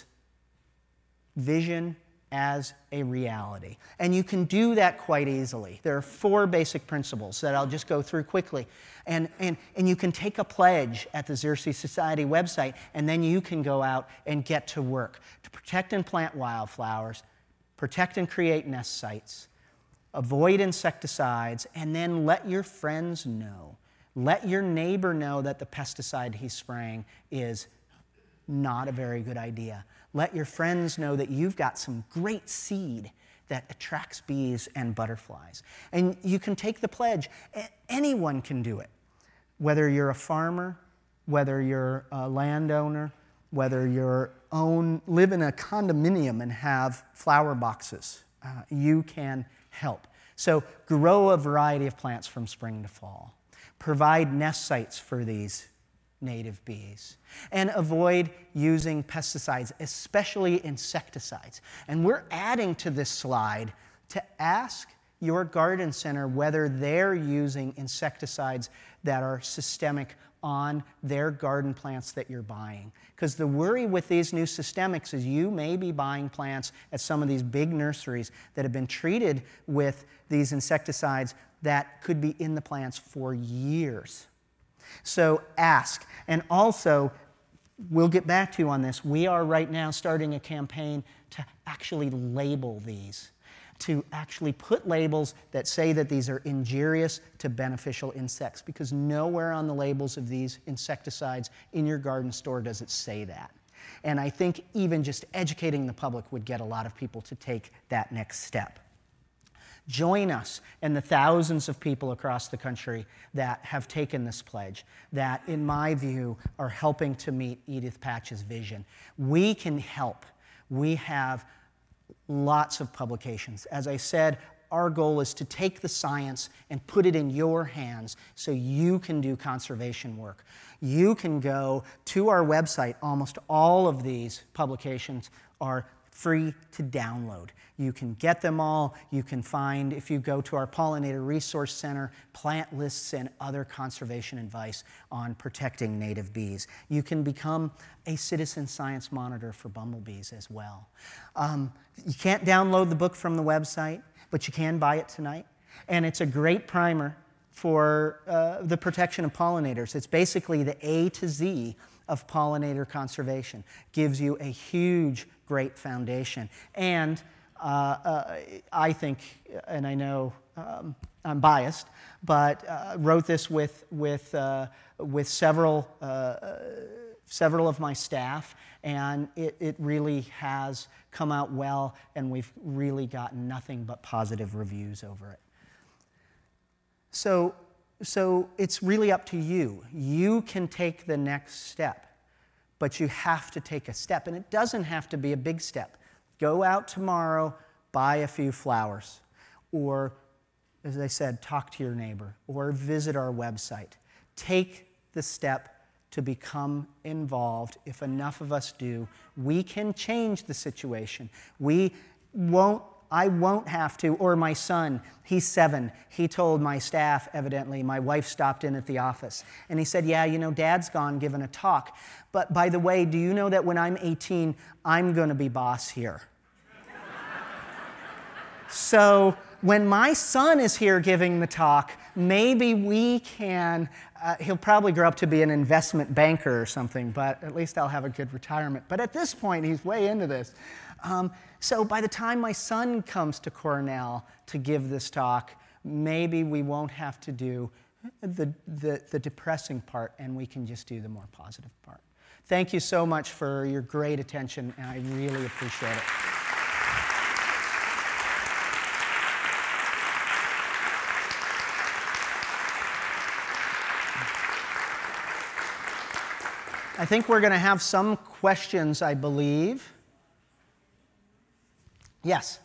vision as a reality. And you can do that quite easily. There are four basic principles that I'll just go through quickly. And, and, and you can take a pledge at the Xerces Society website, and then you can go out and get to work to protect and plant wildflowers, protect and create nest sites, avoid insecticides, and then let your friends know. Let your neighbor know that the pesticide he's spraying is not a very good idea. Let your friends know that you've got some great seed that attracts bees and butterflies. And you can take the pledge. Anyone can do it. Whether you're a farmer, whether you're a landowner, whether you own, live in a condominium and have flower boxes, uh, you can help. So grow a variety of plants from spring to fall. Provide nest sites for these native bees. And avoid using pesticides, especially insecticides. And we're adding to this slide to ask your garden center whether they're using insecticides that are systemic on their garden plants that you're buying. Because the worry with these new systemics is you may be buying plants at some of these big nurseries that have been treated with these insecticides that could be in the plants for years. So ask. And also, we'll get back to you on this. We are right now starting a campaign to actually label these, to actually put labels that say that these are injurious to beneficial insects, because nowhere on the labels of these insecticides in your garden store does it say that. And I think even just educating the public would get a lot of people to take that next step. Join us and the thousands of people across the country that have taken this pledge, that, in my view, are helping to meet Edith Patch's vision. We can help. We have lots of publications. As I said, our goal is to take the science and put it in your hands so you can do conservation work. You can go to our website. Almost all of these publications are free to download. You can get them all. You can find, if you go to our Pollinator Resource Center, plant lists and other conservation advice on protecting native bees. You can become a citizen science monitor for bumblebees as well. Um, you can't download the book from the website, but you can buy it tonight. And it's a great primer for uh, the protection of pollinators. It's basically the A to Z of pollinator conservation. Gives you a huge, great foundation. And uh, uh, I think, and I know um, I'm biased, but uh, wrote this with, with, uh, with several, uh, several of my staff, and it, it really has come out well, and we've really gotten nothing but positive reviews over it. So, so it's really up to you. You can take the next step, but you have to take a step, and it doesn't have to be a big step. Go out tomorrow, buy a few flowers, or, as I said, talk to your neighbor, or visit our website. Take the step to become involved. If enough of us do, we can change the situation. We won't I won't have to, or my son, he's seven. He told my staff, evidently, my wife stopped in at the office, and he said, yeah, you know, Dad's gone giving a talk. But by the way, do you know that when I'm eighteen, I'm going to be boss here? So when my son is here giving the talk, maybe we can, uh, he'll probably grow up to be an investment banker or something, but at least I'll have a good retirement. But at this point, he's way into this. Um, so by the time my son comes to Cornell to give this talk, maybe we won't have to do the, the, the depressing part, and we can just do the more positive part. Thank you so much for your great attention, and I really appreciate it. I think we're going to have some questions, I believe. Yes?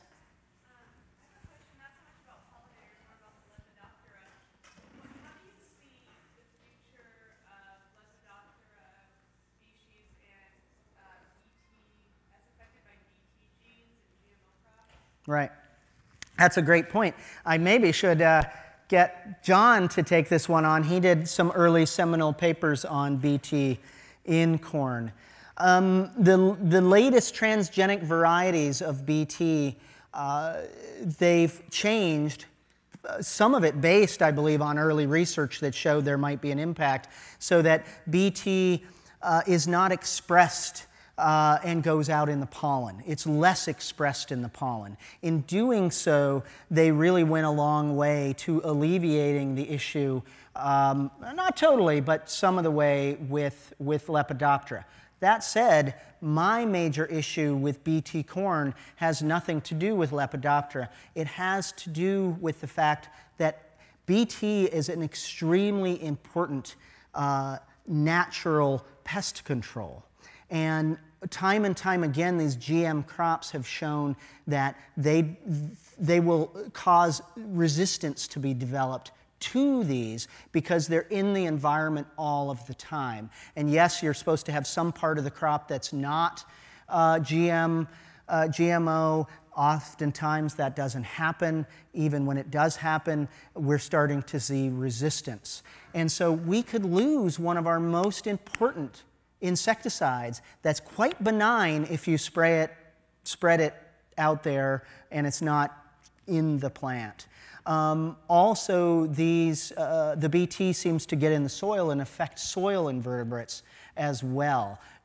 Right. That's a great point. I maybe should uh, get John to take this one on. He did some early seminal papers on B T in corn. Um, the, the latest transgenic varieties of B T, uh, they've changed, uh, some of it based, I believe, on early research that showed there might be an impact, so that B T uh, is not expressed Uh, and goes out in the pollen. It's less expressed in the pollen. In doing so, they really went a long way to alleviating the issue, um, not totally, but some of the way with, with Lepidoptera. That said, my major issue with B T corn has nothing to do with Lepidoptera. It has to do with the fact that B T is an extremely important uh, natural pest control. And time and time again, these G M crops have shown that they, they will cause resistance to be developed to these because they're in the environment all of the time. And yes, you're supposed to have some part of the crop that's not uh, G M, uh, G M O. Oftentimes that doesn't happen. Even when it does happen, we're starting to see resistance. And so we could lose one of our most important insecticides that's quite benign if you spray it, spread it out there and it's not in the plant. Um, also, these, uh, the B T seems to get in the soil and affect soil invertebrates as well,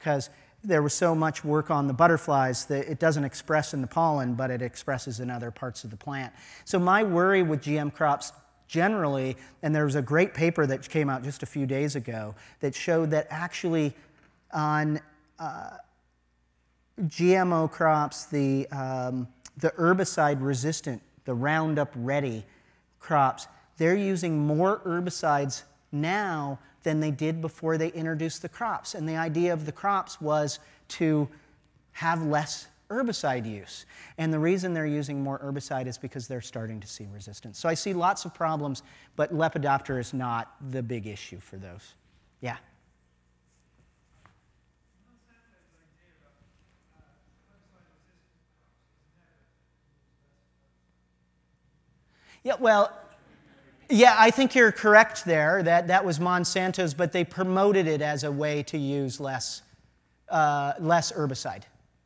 because there was so much work on the butterflies that it doesn't express in the pollen, but it expresses in other parts of the plant. So my worry with G M crops generally, and there was a great paper that came out just a few days ago that showed that actually on uh, G M O crops, the, um, the herbicide-resistant, the Roundup-ready crops, they're using more herbicides now than they did before they introduced the crops. And the idea of the crops was to have less herbicide use. And the reason they're using more herbicide is because they're starting to see resistance. So I see lots of problems, but Lepidoptera is not the big issue for those. Yeah? Yeah, well, yeah, I think you're correct there. That that was Monsanto's, but they promoted it as a way to use less uh, less herbicide.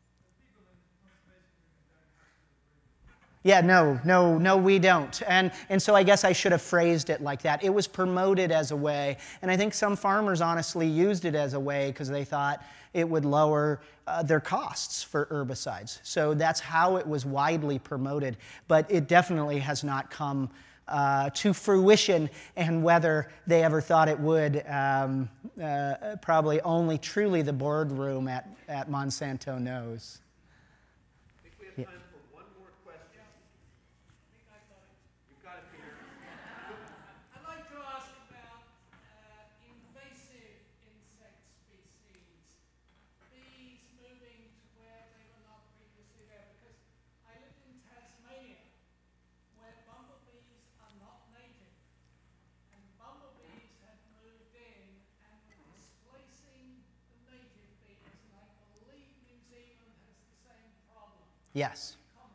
Yeah, no, no, no, we don't. And and so I guess I should have phrased it like that. It was promoted as a way, and I think some farmers honestly used it as a way because they thought it would lower uh, their costs for herbicides. So that's how it was widely promoted, but it definitely has not come uh, to fruition, and whether they ever thought it would, um, uh, probably only truly the boardroom at, at Monsanto knows. I think we have time for one more question. You've got it, Peter. I'd like to ask about uh, invasive insect species. Bees moving to where they were not previously there, because I lived in Tasmania, where bumblebees are not native, and bumblebees have moved in and were displacing the native bees, and I believe New Zealand has the same problem. Yes.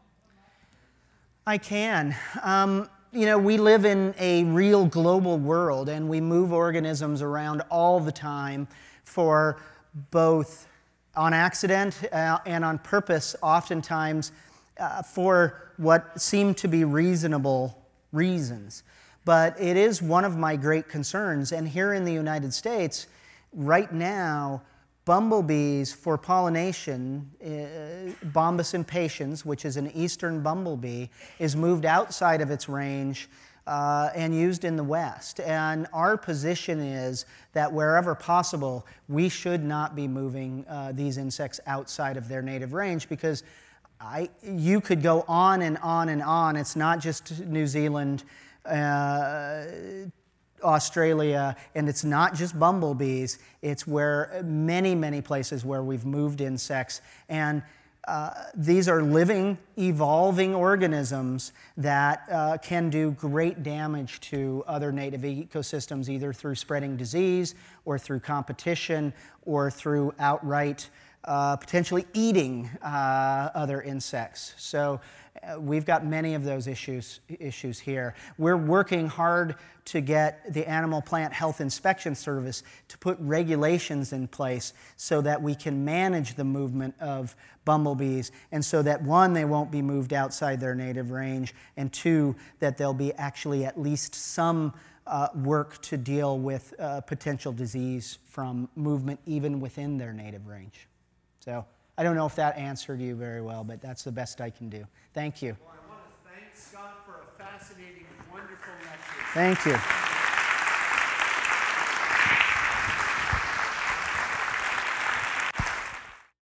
I can. Um, you know, we live in a real global world, and we move organisms around all the time for both on accident uh, and on purpose, oftentimes uh, for what seem to be reasonable reasons. But it is one of my great concerns, and here in the United States, right now, bumblebees for pollination, uh, Bombus impatiens, which is an eastern bumblebee, is moved outside of its range uh, and used in the West. And our position is that wherever possible, we should not be moving uh, these insects outside of their native range, because I, you could go on and on and on. It's not just New Zealand, uh, Australia, and it's not just bumblebees. It's where many, many places where we've moved insects. And uh, these are living, evolving organisms that uh, can do great damage to other native ecosystems, either through spreading disease or through competition or through outright uh, potentially eating uh, other insects. So uh, we've got many of those issues, issues here. We're working hard to get the Animal Plant Health Inspection Service to put regulations in place so that we can manage the movement of bumblebees, and so that, one, they won't be moved outside their native range, and two, that there'll be actually at least some uh, work to deal with uh, potential disease from movement even within their native range. So I don't know if that answered you very well, but that's the best I can do. Thank you. Well, I want to thank Scott for a fascinating, wonderful lecture. Thank you.